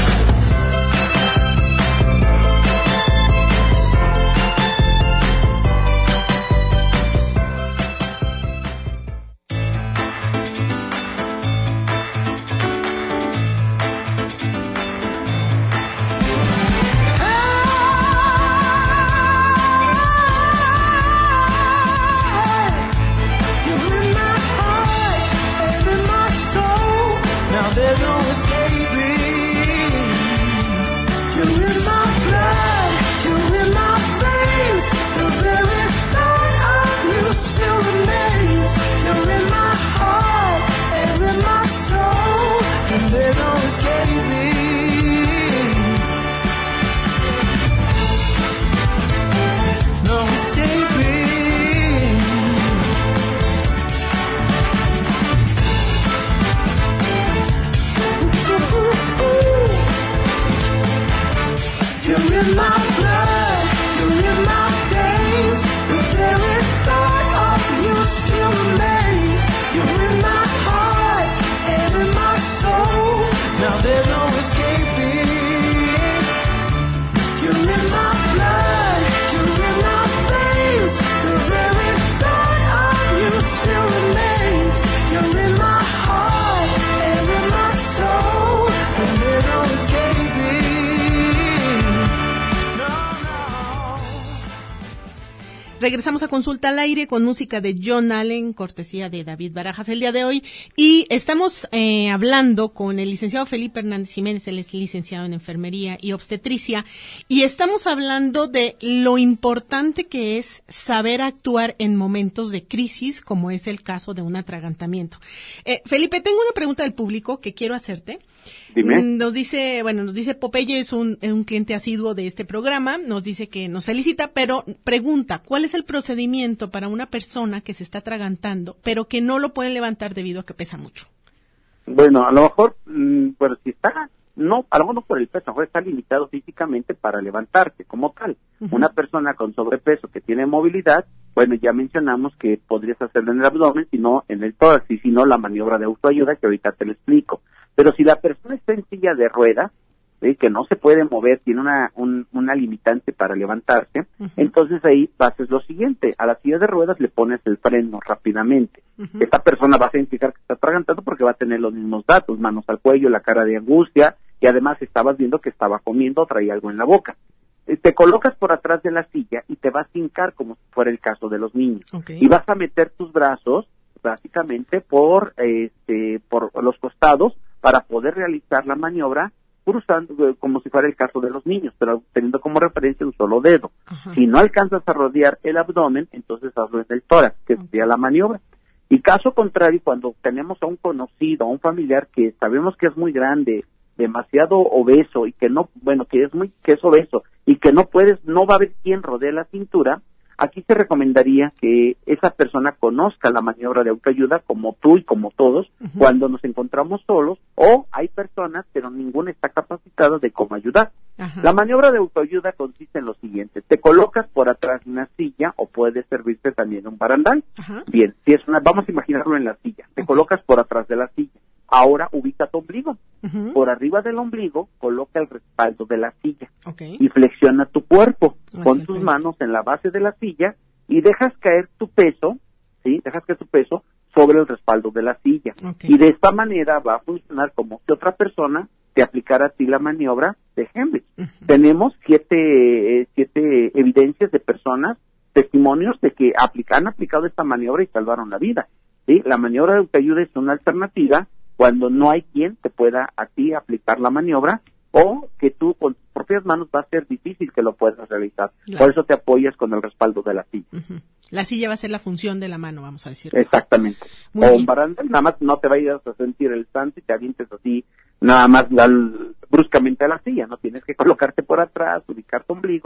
Regresamos a Consulta al Aire con música de John Allen, cortesía de David Barajas el día de hoy. Y estamos eh, hablando con el licenciado Felipe Hernández Jiménez, él es licenciado en Enfermería y Obstetricia. Y estamos hablando de lo importante que es saber actuar en momentos de crisis, como es el caso de un atragantamiento. Eh, Felipe, tengo una pregunta del público que quiero hacerte. Dime. Nos dice, bueno, nos dice Popeye, es un, un cliente asiduo de este programa, nos dice que nos felicita, pero pregunta, ¿cuál es el procedimiento para una persona que se está atragantando, pero que no lo pueden levantar debido a que pesa mucho? Bueno, a lo mejor, pues si está, no, a lo mejor no por el peso, a lo mejor está limitado físicamente para levantarse como tal. Uh-huh. Una persona con sobrepeso que tiene movilidad, bueno, ya mencionamos que podrías hacerlo en el abdomen, sino en el tórax, y si no, la maniobra de autoayuda que ahorita te lo explico. Pero si la persona está en silla de ruedas, ¿sí?, que no se puede mover, tiene una un, una limitante para levantarse, uh-huh. entonces ahí haces lo siguiente, a la silla de ruedas le pones el freno rápidamente. Uh-huh. Esta persona va a identificar que está atragantando porque va a tener los mismos datos, manos al cuello, la cara de angustia, y además estabas viendo que estaba comiendo o traía algo en la boca. Te colocas por atrás de la silla y te vas a hincar como si fuera el caso de los niños. Okay. Y vas a meter tus brazos básicamente por este por los costados para poder realizar la maniobra cruzando como si fuera el caso de los niños, pero teniendo como referencia un solo dedo. Ajá. Si no alcanzas a rodear el abdomen, entonces hazlo en el tórax, que okay. sería la maniobra. Y caso contrario, cuando tenemos a un conocido, a un familiar que sabemos que es muy grande, demasiado obeso y que no, bueno, que es muy, que es obeso y que no puedes, no va a haber quien rodee la cintura, aquí se recomendaría que esa persona conozca la maniobra de autoayuda como tú y como todos, uh-huh. cuando nos encontramos solos, o hay personas, pero ninguna está capacitada de cómo ayudar. Uh-huh. La maniobra de autoayuda consiste en lo siguiente: te colocas por atrás de una silla, o puede servirte también un barandal. Uh-huh. Bien, si es una, vamos a imaginarlo en la silla, te uh-huh. colocas por atrás de la silla. Ahora ubica tu ombligo. Uh-huh. Por arriba del ombligo, coloca el respaldo de la silla. Okay. Y flexiona tu cuerpo. Así Pon tus manos en la base de la silla y dejas caer tu peso, ¿sí? Dejas caer tu peso sobre el respaldo de la silla. Okay. Y de esta manera va a funcionar como si otra persona te aplicara a ti la maniobra de Heimlich. Uh-huh. Tenemos siete, eh, siete evidencias de personas, testimonios de que aplica, han aplicado esta maniobra y salvaron la vida. ¿Sí? La maniobra de autoayuda es una alternativa cuando no hay quien te pueda a ti aplicar la maniobra, o que tú con tus propias manos va a ser difícil que lo puedas realizar. Claro. Por eso te apoyas con el respaldo de la silla. Uh-huh. La silla va a ser la función de la mano, vamos a decir. Exactamente. Muy o bien. Un barandal, nada más no te vayas a sentir el santo y te avientes así, nada más al, bruscamente a la silla. No tienes que colocarte por atrás, ubicar tu ombligo,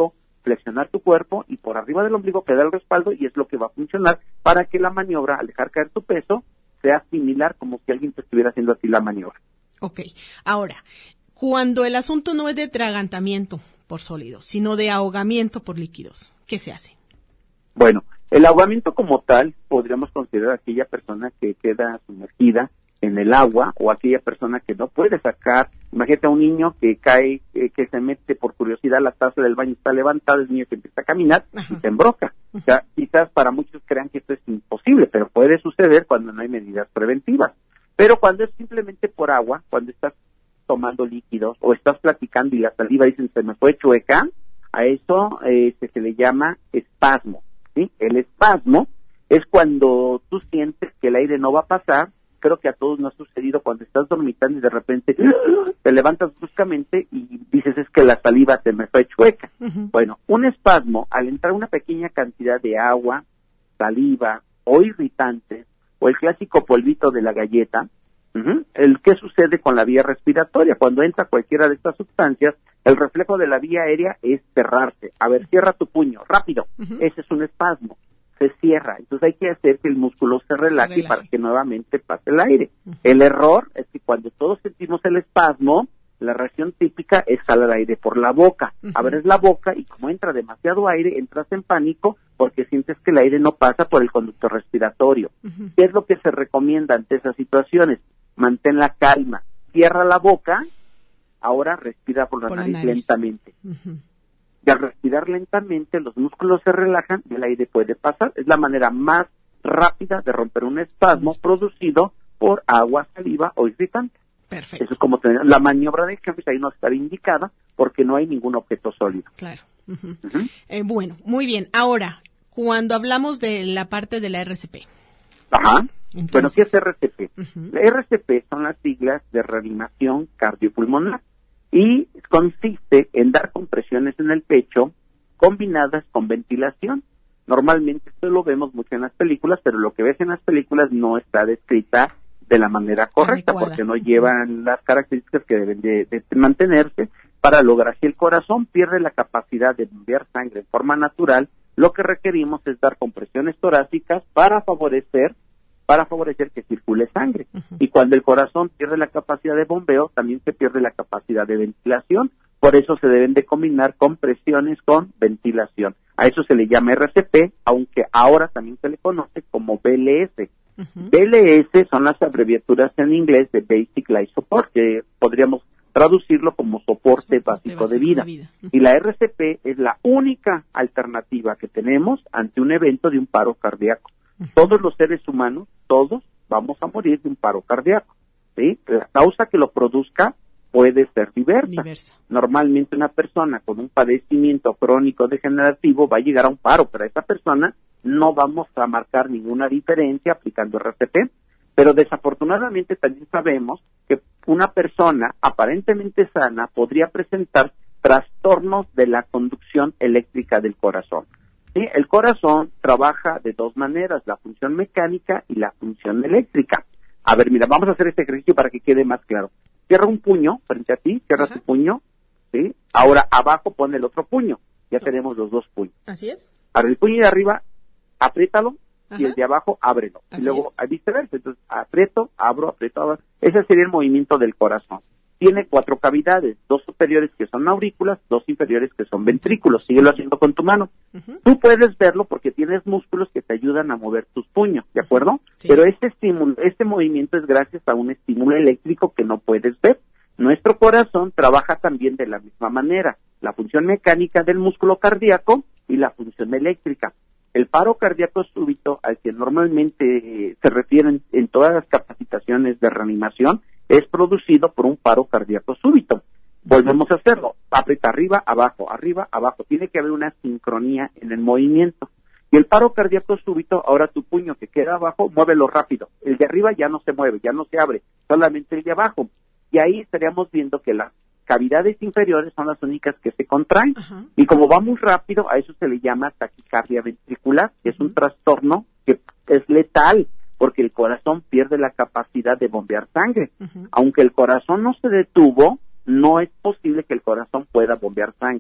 flexionar tu cuerpo y por arriba del ombligo queda el respaldo y es lo que va a funcionar para que la maniobra, al dejar caer tu peso, sea similar como si alguien te estuviera haciendo a ti la maniobra. Ok. Ahora, cuando el asunto no es de atragantamiento por sólidos, sino de ahogamiento por líquidos, ¿qué se hace? Bueno, el ahogamiento como tal podríamos considerar a aquella persona que queda sumergida en el agua o aquella persona que no puede sacar. Imagínate a un niño que cae, eh, que se mete por curiosidad a la taza del baño, está levantado, el niño que empieza a caminar Ajá. y se embroca. O sea, quizás para muchos crean que esto es imposible, pero puede suceder cuando no hay medidas preventivas. Pero cuando es simplemente por agua, cuando estás tomando líquidos o estás platicando y la saliva dicen se me fue chueca, a eso eh, se, se le llama espasmo, ¿sí? El espasmo es cuando tú sientes que el aire no va a pasar. Creo que a todos nos ha sucedido cuando estás dormitando y de repente te levantas bruscamente y dices es que la saliva se me fue chueca. Uh-huh. Bueno, un espasmo, al entrar una pequeña cantidad de agua, saliva o irritantes, o el clásico polvito de la galleta, uh-huh, el ¿qué sucede con la vía respiratoria? Cuando entra cualquiera de estas sustancias, el reflejo de la vía aérea es cerrarse. A ver, cierra tu puño, rápido. Uh-huh. Ese es un espasmo. Se cierra, entonces hay que hacer que el músculo se relaje, se relaje. Para que nuevamente pase el aire. Uh-huh. El error es que cuando todos sentimos el espasmo, la reacción típica es jalar aire por la boca. Uh-huh. Abres la boca y como entra demasiado aire, entras en pánico porque sientes que el aire no pasa por el conducto respiratorio. Uh-huh. ¿Qué es lo que se recomienda ante esas situaciones? Mantén la calma, cierra la boca, ahora respira por la, por nariz, la nariz lentamente. Uh-huh. Y al respirar lentamente, los músculos se relajan y el aire puede pasar. Es la manera más rápida de romper un espasmo producido por agua, saliva o irritante. Perfecto. Eso es como tener la maniobra de Cambridge, ahí no está indicada porque no hay ningún objeto sólido. Claro. Uh-huh. Uh-huh. Eh, bueno, muy bien. Ahora, cuando hablamos de la parte de la R C P. Ajá. Entonces, bueno, ¿qué es R C P? Uh-huh. La R C P son las siglas de reanimación cardiopulmonar. Y consiste en dar compresiones en el pecho combinadas con ventilación. Normalmente esto lo vemos mucho en las películas, pero lo que ves en las películas no está descrita de la manera correcta, adecuada, porque no llevan las características que deben de, de mantenerse para lograr. Si el corazón pierde la capacidad de bombear sangre en forma natural, lo que requerimos es dar compresiones torácicas para favorecer para favorecer que circule sangre. Uh-huh. Y cuando el corazón pierde la capacidad de bombeo, también se pierde la capacidad de ventilación. Por eso se deben de combinar compresiones con ventilación. A eso se le llama R C P, aunque ahora también se le conoce como B L S. Uh-huh. B L S son las abreviaturas en inglés de Basic Life Support, que podríamos traducirlo como soporte básico, básico de vida. De vida. Uh-huh. Y la R C P es la única alternativa que tenemos ante un evento de un paro cardíaco. Uh-huh. Todos los seres humanos, todos, vamos a morir de un paro cardíaco, ¿sí? La causa que lo produzca puede ser diversa. diversa. Normalmente una persona con un padecimiento crónico degenerativo va a llegar a un paro, pero a esa persona no vamos a marcar ninguna diferencia aplicando R C P, pero desafortunadamente también sabemos que una persona aparentemente sana podría presentar trastornos de la conducción eléctrica del corazón. Sí, el corazón trabaja de dos maneras, la función mecánica y la función eléctrica. A ver, mira, vamos a hacer este ejercicio para que quede más claro. Cierra un puño frente a ti, cierra Ajá. tu puño, ¿sí? Ahora abajo pon el otro puño, ya no. tenemos los dos puños. Así es. Ahora el puño de arriba, apriétalo, Ajá. y el de abajo, ábrelo. Así y luego, es. viceversa, entonces aprieto, abro, aprieto, abro. Ese sería el movimiento del corazón. Tiene cuatro cavidades, dos superiores que son aurículas, dos inferiores que son ventrículos. Síguelo haciendo con tu mano. Uh-huh. Tú puedes verlo porque tienes músculos que te ayudan a mover tus puños, ¿de acuerdo? Sí. Pero este estímulo, este movimiento es gracias a un estímulo eléctrico que no puedes ver. Nuestro corazón trabaja también de la misma manera, la función mecánica del músculo cardíaco y la función eléctrica. El paro cardíaco súbito, al que normalmente eh, se refieren en todas las capacitaciones de reanimación, es producido por un paro cardíaco súbito. Volvemos a hacerlo, aprieta arriba, abajo, arriba, abajo. Tiene que haber una sincronía en el movimiento. Y el paro cardíaco súbito, ahora tu puño que queda abajo, muévelo rápido. El de arriba ya no se mueve, ya no se abre, solamente el de abajo. Y ahí estaríamos viendo que las cavidades inferiores son las únicas que se contraen. Uh-huh. Y como va muy rápido, a eso se le llama taquicardia ventricular, que uh-huh. es un trastorno que es letal, porque el corazón pierde la capacidad de bombear sangre. Uh-huh. Aunque el corazón no se detuvo, no es posible que el corazón pueda bombear sangre.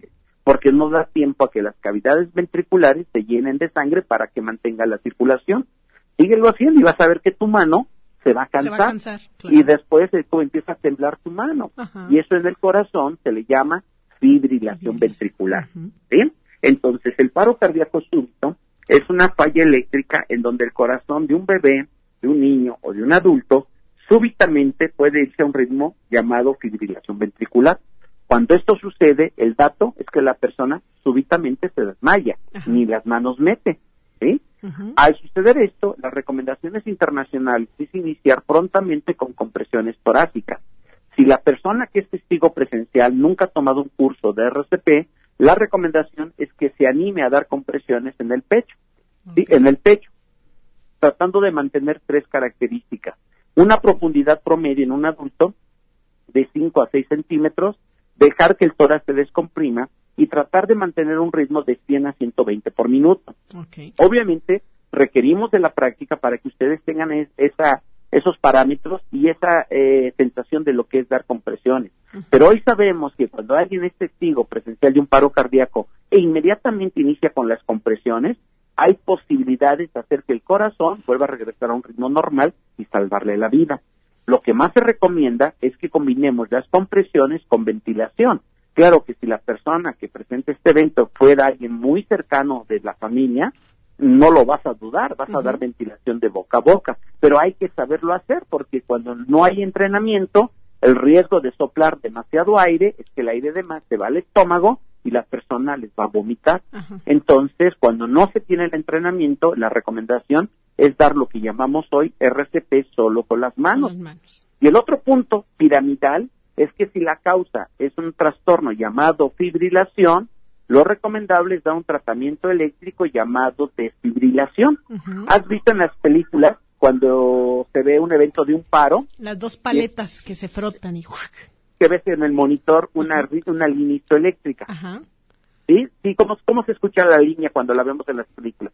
porque no da tiempo a que las cavidades ventriculares se llenen de sangre para que mantenga la circulación. Síguelo haciendo y vas a ver que tu mano se va a cansar, se va a cansar claro. Y después eh, tú empieza a temblar tu mano. Ajá. Y eso en el corazón se le llama fibrilación ventricular. Uh-huh. ¿Sí? Entonces el paro cardíaco súbito es una falla eléctrica en donde el corazón de un bebé, de un niño o de un adulto súbitamente puede irse a un ritmo llamado fibrilación ventricular. Cuando esto sucede, el dato es que la persona súbitamente se desmaya, ajá, ni las manos mete, ¿sí? Uh-huh. Al suceder esto, las recomendaciones internacionales es iniciar prontamente con compresiones torácicas. Si la persona que es testigo presencial nunca ha tomado un curso de R C P, la recomendación es que se anime a dar compresiones en el pecho, okay, ¿sí? En el pecho, tratando de mantener tres características. Una profundidad promedio en un adulto de cinco a seis centímetros, dejar que el tórax se descomprima y tratar de mantener un ritmo de cien a ciento veinte por minuto. Okay. Obviamente, requerimos de la práctica para que ustedes tengan es, esa, esos parámetros y esa eh, sensación de lo que es dar compresiones. Uh-huh. Pero hoy sabemos que cuando alguien es testigo presencial de un paro cardíaco e inmediatamente inicia con las compresiones, hay posibilidades de hacer que el corazón vuelva a regresar a un ritmo normal y salvarle la vida. Lo que más se recomienda es que combinemos las compresiones con ventilación. Claro que si la persona que presenta este evento fuera alguien muy cercano de la familia, no lo vas a dudar, vas uh-huh. a dar ventilación de boca a boca, pero hay que saberlo hacer porque cuando no hay entrenamiento, el riesgo de soplar demasiado aire es que el aire de más se va al estómago y la persona les va a vomitar. Uh-huh. Entonces, cuando no se tiene el entrenamiento, la recomendación es dar lo que llamamos hoy R C P solo con las manos. Con las manos. Y el otro punto piramidal es que si la causa es un trastorno llamado fibrilación, lo recomendable es dar un tratamiento eléctrico llamado desfibrilación. Uh-huh. ¿Has visto en las películas cuando se ve un evento de un paro? Las dos paletas que, que se frotan y... que ves en el monitor una, uh-huh. una línea eléctrica. Uh-huh. ¿Sí? Sí, ¿cómo, ¿cómo se escucha la línea cuando la vemos en las películas?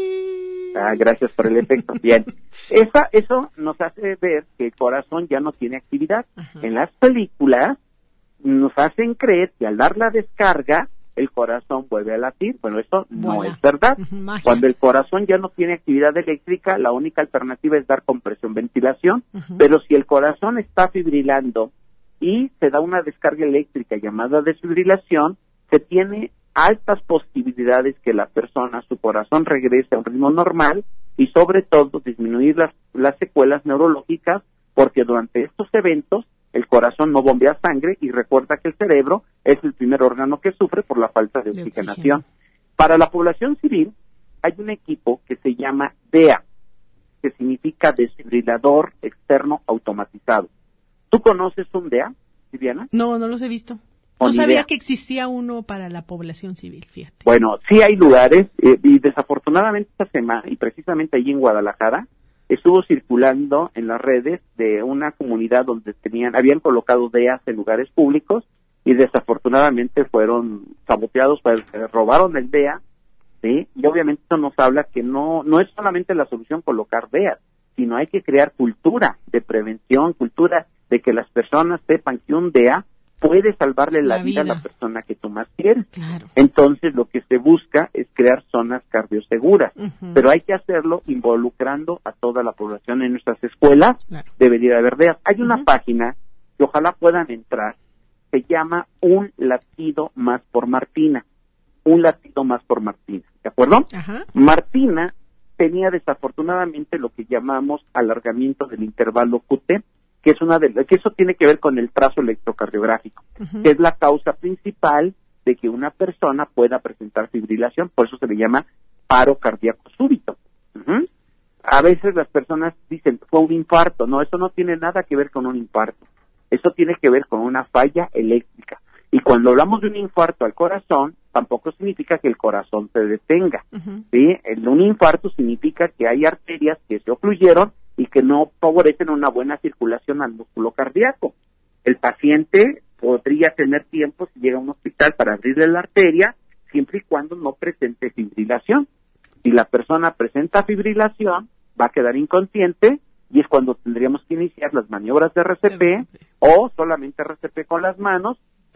Sí. Ah, gracias por el efecto. Bien. Esa, eso nos hace ver que el corazón ya no tiene actividad. Ajá. En las películas nos hacen creer que al dar la descarga, el corazón vuelve a latir. Bueno, esto no Buena. es verdad. Uh-huh. Cuando el corazón ya no tiene actividad eléctrica, la única alternativa es dar compresión-ventilación. Uh-huh. Pero si el corazón está fibrilando y se da una descarga eléctrica llamada desfibrilación, se tiene altas posibilidades que la persona, su corazón regrese a un ritmo normal y sobre todo disminuir las, las secuelas neurológicas porque durante estos eventos el corazón no bombea sangre y recuerda que el cerebro es el primer órgano que sufre por la falta de, de oxigenación. Oxígeno. Para la población civil hay un equipo que se llama D E A, que significa desfibrilador externo automatizado. ¿Tú conoces un D E A, Viviana? No, no los he visto. No sabía idea. que existía uno para la población civil, fíjate. Bueno, sí hay lugares, eh, y desafortunadamente esta semana, y precisamente allí en Guadalajara, estuvo circulando en las redes de una comunidad donde tenían, habían colocado D E As en lugares públicos, y desafortunadamente fueron saboteados, pues, robaron el D E A, ¿sí? Y obviamente eso nos habla que no, no es solamente la solución colocar D E As, sino hay que crear cultura de prevención, cultura de que las personas sepan que un D E A puede salvarle la, la vida. vida a la persona que tú más quieres. Claro. Entonces, lo que se busca es crear zonas cardioseguras, uh-huh. pero hay que hacerlo involucrando a toda la población en nuestras escuelas. Claro. Debería haber D E As. Hay una uh-huh. página que ojalá puedan entrar, se llama Un Latido Más por Martina. Un Latido Más por Martina, ¿de acuerdo? Uh-huh. Martina tenía desafortunadamente lo que llamamos alargamiento del intervalo Q T, que es una de que eso tiene que ver con el trazo electrocardiográfico, uh-huh. que es la causa principal de que una persona pueda presentar fibrilación, por eso se le llama paro cardíaco súbito. Uh-huh. A veces las personas dicen, fue un infarto. No, eso no tiene nada que ver con un infarto. Eso tiene que ver con una falla eléctrica. Y cuando hablamos de un infarto al corazón, tampoco significa que el corazón se detenga. Uh-huh. ¿Sí? El, un infarto significa que hay arterias que se ocluyeron y que no favorecen una buena circulación al músculo cardíaco. El paciente podría tener tiempo si llega a un hospital para abrirle la arteria, siempre y cuando no presente fibrilación. Si la persona presenta fibrilación, va a quedar inconsciente y es cuando tendríamos que iniciar las maniobras de R C P o solamente R C P con las manos,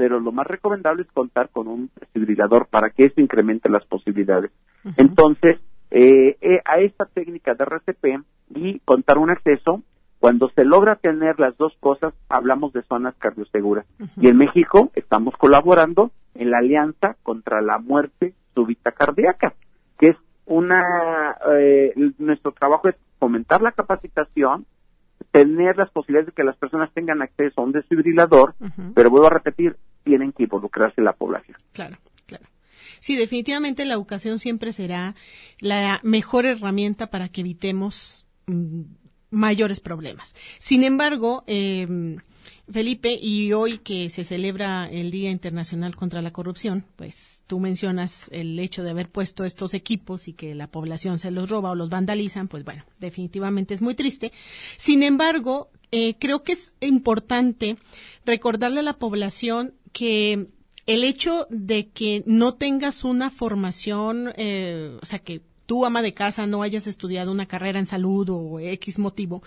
pero lo más recomendable es contar con un desfibrilador para que eso incremente las posibilidades. Uh-huh. Entonces, eh, eh, a esta técnica de R C P y contar un acceso, cuando se logra tener las dos cosas, hablamos de zonas cardioseguras. Uh-huh. Y en México estamos colaborando en la Alianza contra la Muerte Súbita Cardíaca, que es una, eh, nuestro trabajo es fomentar la capacitación, tener las posibilidades de que las personas tengan acceso a un desfibrilador, uh-huh. pero vuelvo a repetir, tienen que involucrarse la población. Claro, claro. Sí, definitivamente la educación siempre será la mejor herramienta para que evitemos mmm, mayores problemas. Sin embargo, eh, Felipe, y hoy que se celebra el Día Internacional contra la Corrupción, pues tú mencionas el hecho de haber puesto estos equipos y que la población se los roba o los vandalizan, pues bueno, definitivamente es muy triste. Sin embargo, eh, creo que es importante recordarle a la población que el hecho de que no tengas una formación, eh, o sea, que tú, ama de casa, no hayas estudiado una carrera en salud o X motivo,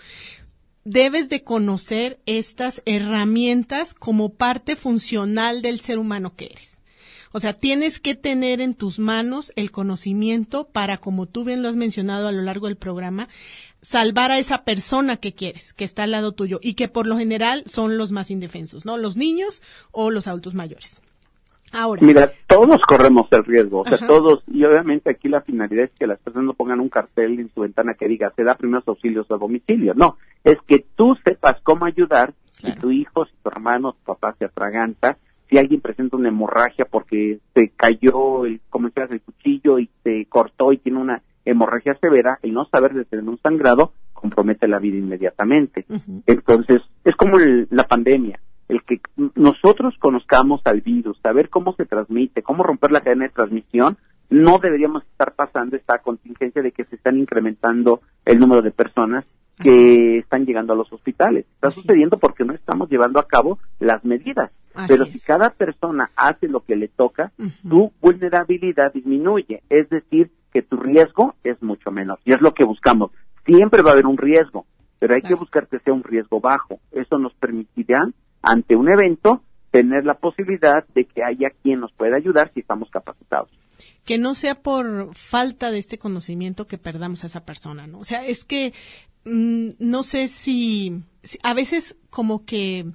debes de conocer estas herramientas como parte funcional del ser humano que eres. O sea, tienes que tener en tus manos el conocimiento para, como tú bien lo has mencionado a lo largo del programa, salvar a esa persona que quieres, que está al lado tuyo y que por lo general son los más indefensos, ¿no? Los niños o los adultos mayores. Ahora. Mira, todos corremos el riesgo, o sea, Ajá. todos, y obviamente aquí la finalidad es que las personas no pongan un cartel en su ventana que diga, se da primeros auxilios a domicilio, no, es que tú sepas cómo ayudar, claro. Si tu hijo, si tu hermano, tu papá se atraganta, si alguien presenta una hemorragia porque se cayó, el, como decías, el cuchillo y se cortó y tiene una hemorragia severa, el no saber detener un sangrado compromete la vida inmediatamente. Uh-huh. Entonces, es como el, la pandemia. El que nosotros conozcamos al virus, saber cómo se transmite, cómo romper la cadena de transmisión, no deberíamos estar pasando esta contingencia de que se están incrementando el número de personas que están llegando a los hospitales. Está Así sucediendo es. Porque no estamos llevando a cabo las medidas. Así Pero es. Si cada persona hace lo que le toca, uh-huh. tu vulnerabilidad disminuye. Es decir, que tu riesgo es mucho menos. Y es lo que buscamos. Siempre va a haber un riesgo, pero hay claro. que buscar que sea un riesgo bajo. Eso nos permitirá ante un evento, tener la posibilidad de que haya quien nos pueda ayudar si estamos capacitados. Que no sea por falta de este conocimiento que perdamos a esa persona, ¿no? O sea, es que mmm, no sé si, si a veces como que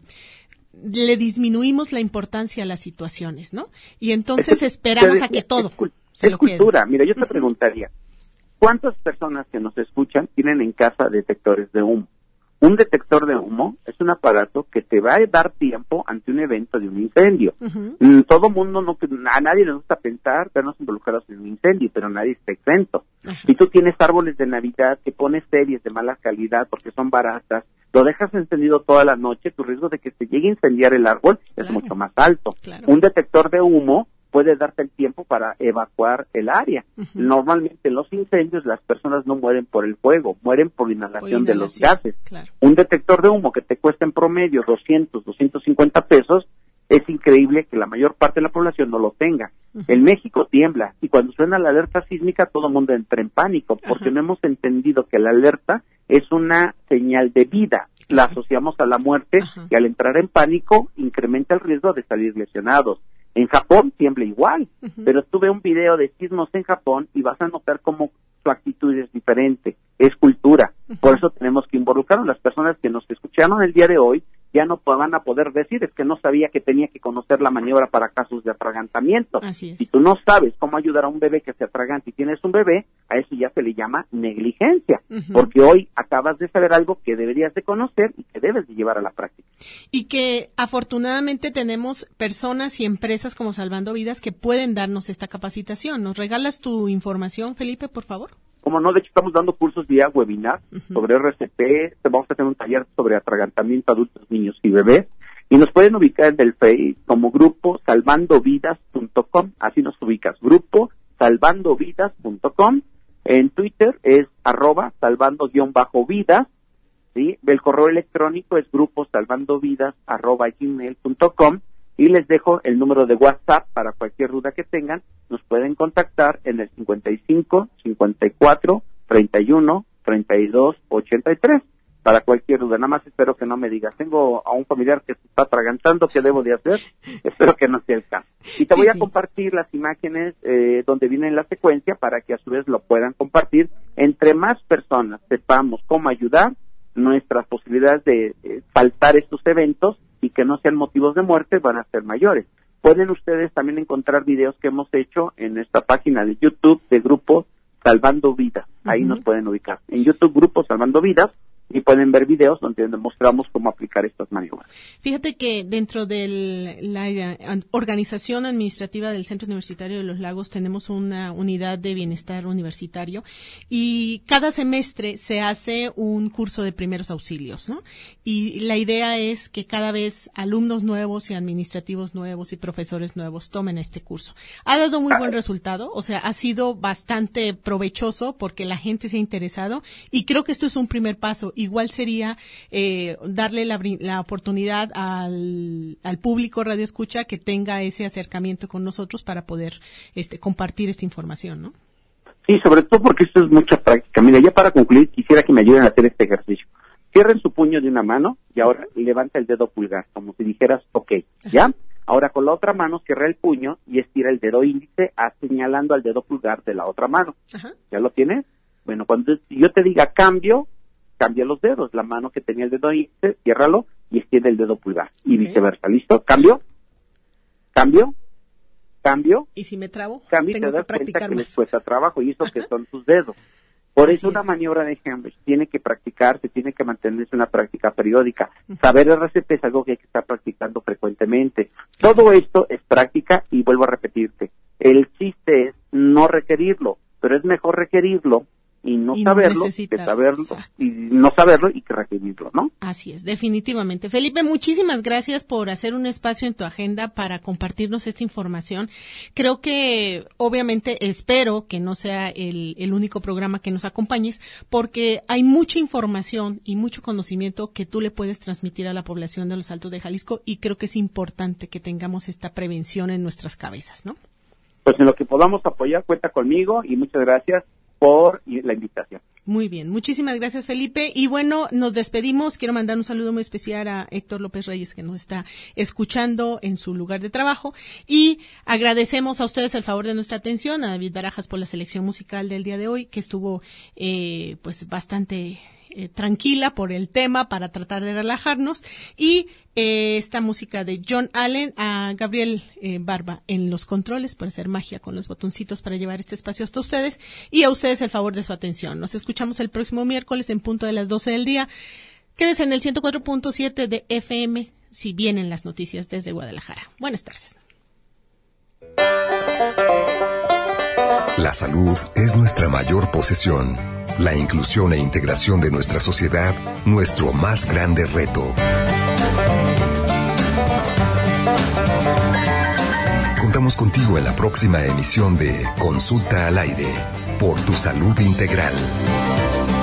le disminuimos la importancia a las situaciones, ¿no? Y entonces es, esperamos es, a que es, todo es, se es lo cultura. quede. Mira, yo te preguntaría, ¿cuántas personas que nos escuchan tienen en casa detectores de humo? Un detector de humo es un aparato que te va a dar tiempo ante un evento de un incendio. Uh-huh. Todo mundo, no, a nadie le gusta pensar vernos involucrados en un incendio, pero nadie está exento. Uh-huh. Si tú tienes árboles de Navidad que pones series de mala calidad porque son baratas, lo dejas encendido toda la noche, tu riesgo de que se llegue a incendiar el árbol es claro. mucho más alto. Claro. Un detector de humo puede darte el tiempo para evacuar el área. Uh-huh. Normalmente en los incendios las personas no mueren por el fuego, mueren por inhalación, por inhalación de los gases. Claro. Un detector de humo que te cuesta en promedio doscientos, doscientos cincuenta pesos, es increíble que la mayor parte de la población no lo tenga. Uh-huh. En México tiembla y cuando suena la alerta sísmica todo el mundo entra en pánico porque uh-huh. no hemos entendido que la alerta es una señal de vida. La asociamos a la muerte uh-huh. y al entrar en pánico incrementa el riesgo de salir lesionados. En Japón tiembla igual, uh-huh. pero tú ves un video de sismos en Japón y vas a notar cómo su actitud es diferente, es cultura. Uh-huh. Por eso tenemos que involucrar a las personas que nos escucharon el día de hoy, ya no van a poder decir, es que no sabía que tenía que conocer la maniobra para casos de atragantamiento. Así es. Si tú no sabes cómo ayudar a un bebé que se atraganta y tienes un bebé, a eso ya se le llama negligencia, uh-huh. porque hoy acabas de saber algo que deberías de conocer y que debes de llevar a la práctica. Y que afortunadamente tenemos personas y empresas como Salvando Vidas que pueden darnos esta capacitación. ¿Nos regalas tu información, Felipe, por favor? Como no, de hecho estamos dando cursos vía webinar uh-huh. sobre R C P, vamos a hacer un taller sobre atragantamiento adultos, niños y bebés, y nos pueden ubicar en el Face como grupo salvando vidas punto com, así nos ubicas, grupo salvando vidas punto com, en Twitter es arroba salvando-vidas, ¿sí? El correo electrónico es grupo salvandovidas arroba gmail punto com, y les dejo el número de WhatsApp para cualquier duda que tengan. Nos pueden contactar en el cincuenta y cinco, cincuenta y cuatro, treinta y uno, treinta y dos, ochenta y tres. para cualquier duda. Nada más espero que no me digas, tengo a un familiar que se está atragantando, ¿qué debo de hacer? Espero que no sea el caso. Y te sí, voy a sí. compartir las imágenes eh, donde viene la secuencia para que a su vez lo puedan compartir. Entre más personas sepamos cómo ayudar, nuestras posibilidades de eh, faltar estos eventos y que no sean motivos de muerte van a ser mayores. Pueden ustedes también encontrar videos que hemos hecho en esta página de YouTube de Grupo Salvando Vidas. Ahí uh-huh. nos pueden ubicar. En YouTube, Grupo Salvando Vidas, y pueden ver videos donde mostramos cómo aplicar estas maniobras. Fíjate que dentro de la organización administrativa del Centro Universitario de los Lagos tenemos una unidad de bienestar universitario y cada semestre se hace un curso de primeros auxilios, ¿no? Y la idea es que cada vez alumnos nuevos y administrativos nuevos y profesores nuevos tomen este curso. Ha dado muy buen resultado, o sea, ha sido bastante provechoso porque la gente se ha interesado y creo que esto es un primer paso. Igual sería eh, darle la, la oportunidad al, al público radio escucha que tenga ese acercamiento con nosotros para poder este, compartir esta información, ¿no? Sí, sobre todo porque esto es mucha práctica. Mira, ya para concluir quisiera que me ayuden a hacer este ejercicio. Cierren su puño de una mano y ahora uh-huh. levanta el dedo pulgar, como si dijeras, ok, ¿ya? Uh-huh. Ahora con la otra mano cierra el puño y estira el dedo índice a, señalando al dedo pulgar de la otra mano. Uh-huh. ¿Ya lo tienes? Bueno, cuando yo te diga cambio, cambia los dedos, la mano que tenía el dedo índice, ciérralo y extiende el dedo pulgar. Y okay. viceversa, ¿listo? ¿Cambio? ¿Cambio? ¿Cambio? ¿Y si me trabo? Cambio, tengo te das que practicar cuenta más. que les cuesta trabajo y eso que son tus dedos. Por Así eso una es. maniobra de Cambridge tiene que practicarse, tiene que mantenerse una práctica periódica. Uh-huh. Saber R C P es algo que hay que estar practicando frecuentemente. Todo esto es práctica y vuelvo a repetirte. El chiste es no requerirlo, pero es mejor requerirlo y no y saberlo, no que saberlo, exacto. y no saberlo y que requerirlo, ¿no? Así es, definitivamente. Felipe, muchísimas gracias por hacer un espacio en tu agenda para compartirnos esta información. Creo que, obviamente, espero que no sea el, el único programa que nos acompañes, porque hay mucha información y mucho conocimiento que tú le puedes transmitir a la población de los Altos de Jalisco y creo que es importante que tengamos esta prevención en nuestras cabezas, ¿no? Pues en lo que podamos apoyar, cuenta conmigo y muchas gracias por la invitación. Muy bien, muchísimas gracias, Felipe. Y bueno, nos despedimos. Quiero mandar un saludo muy especial a Héctor López Reyes, que nos está escuchando en su lugar de trabajo. Y agradecemos a ustedes el favor de nuestra atención, a David Barajas por la selección musical del día de hoy, que estuvo eh, pues bastante eh, tranquila por el tema para tratar de relajarnos. Y eh, esta música de John Allen, a Gabriel eh, Barba en los controles por hacer magia con los botoncitos para llevar este espacio hasta ustedes y a ustedes el favor de su atención. Nos escuchamos el próximo miércoles en punto de las doce del día. Quédese en el ciento cuatro punto siete de F M si vienen las noticias desde Guadalajara. Buenas tardes. La salud es nuestra mayor posesión. La inclusión e integración de nuestra sociedad, nuestro más grande reto. Contamos contigo en la próxima emisión de Consulta al Aire, por tu salud integral.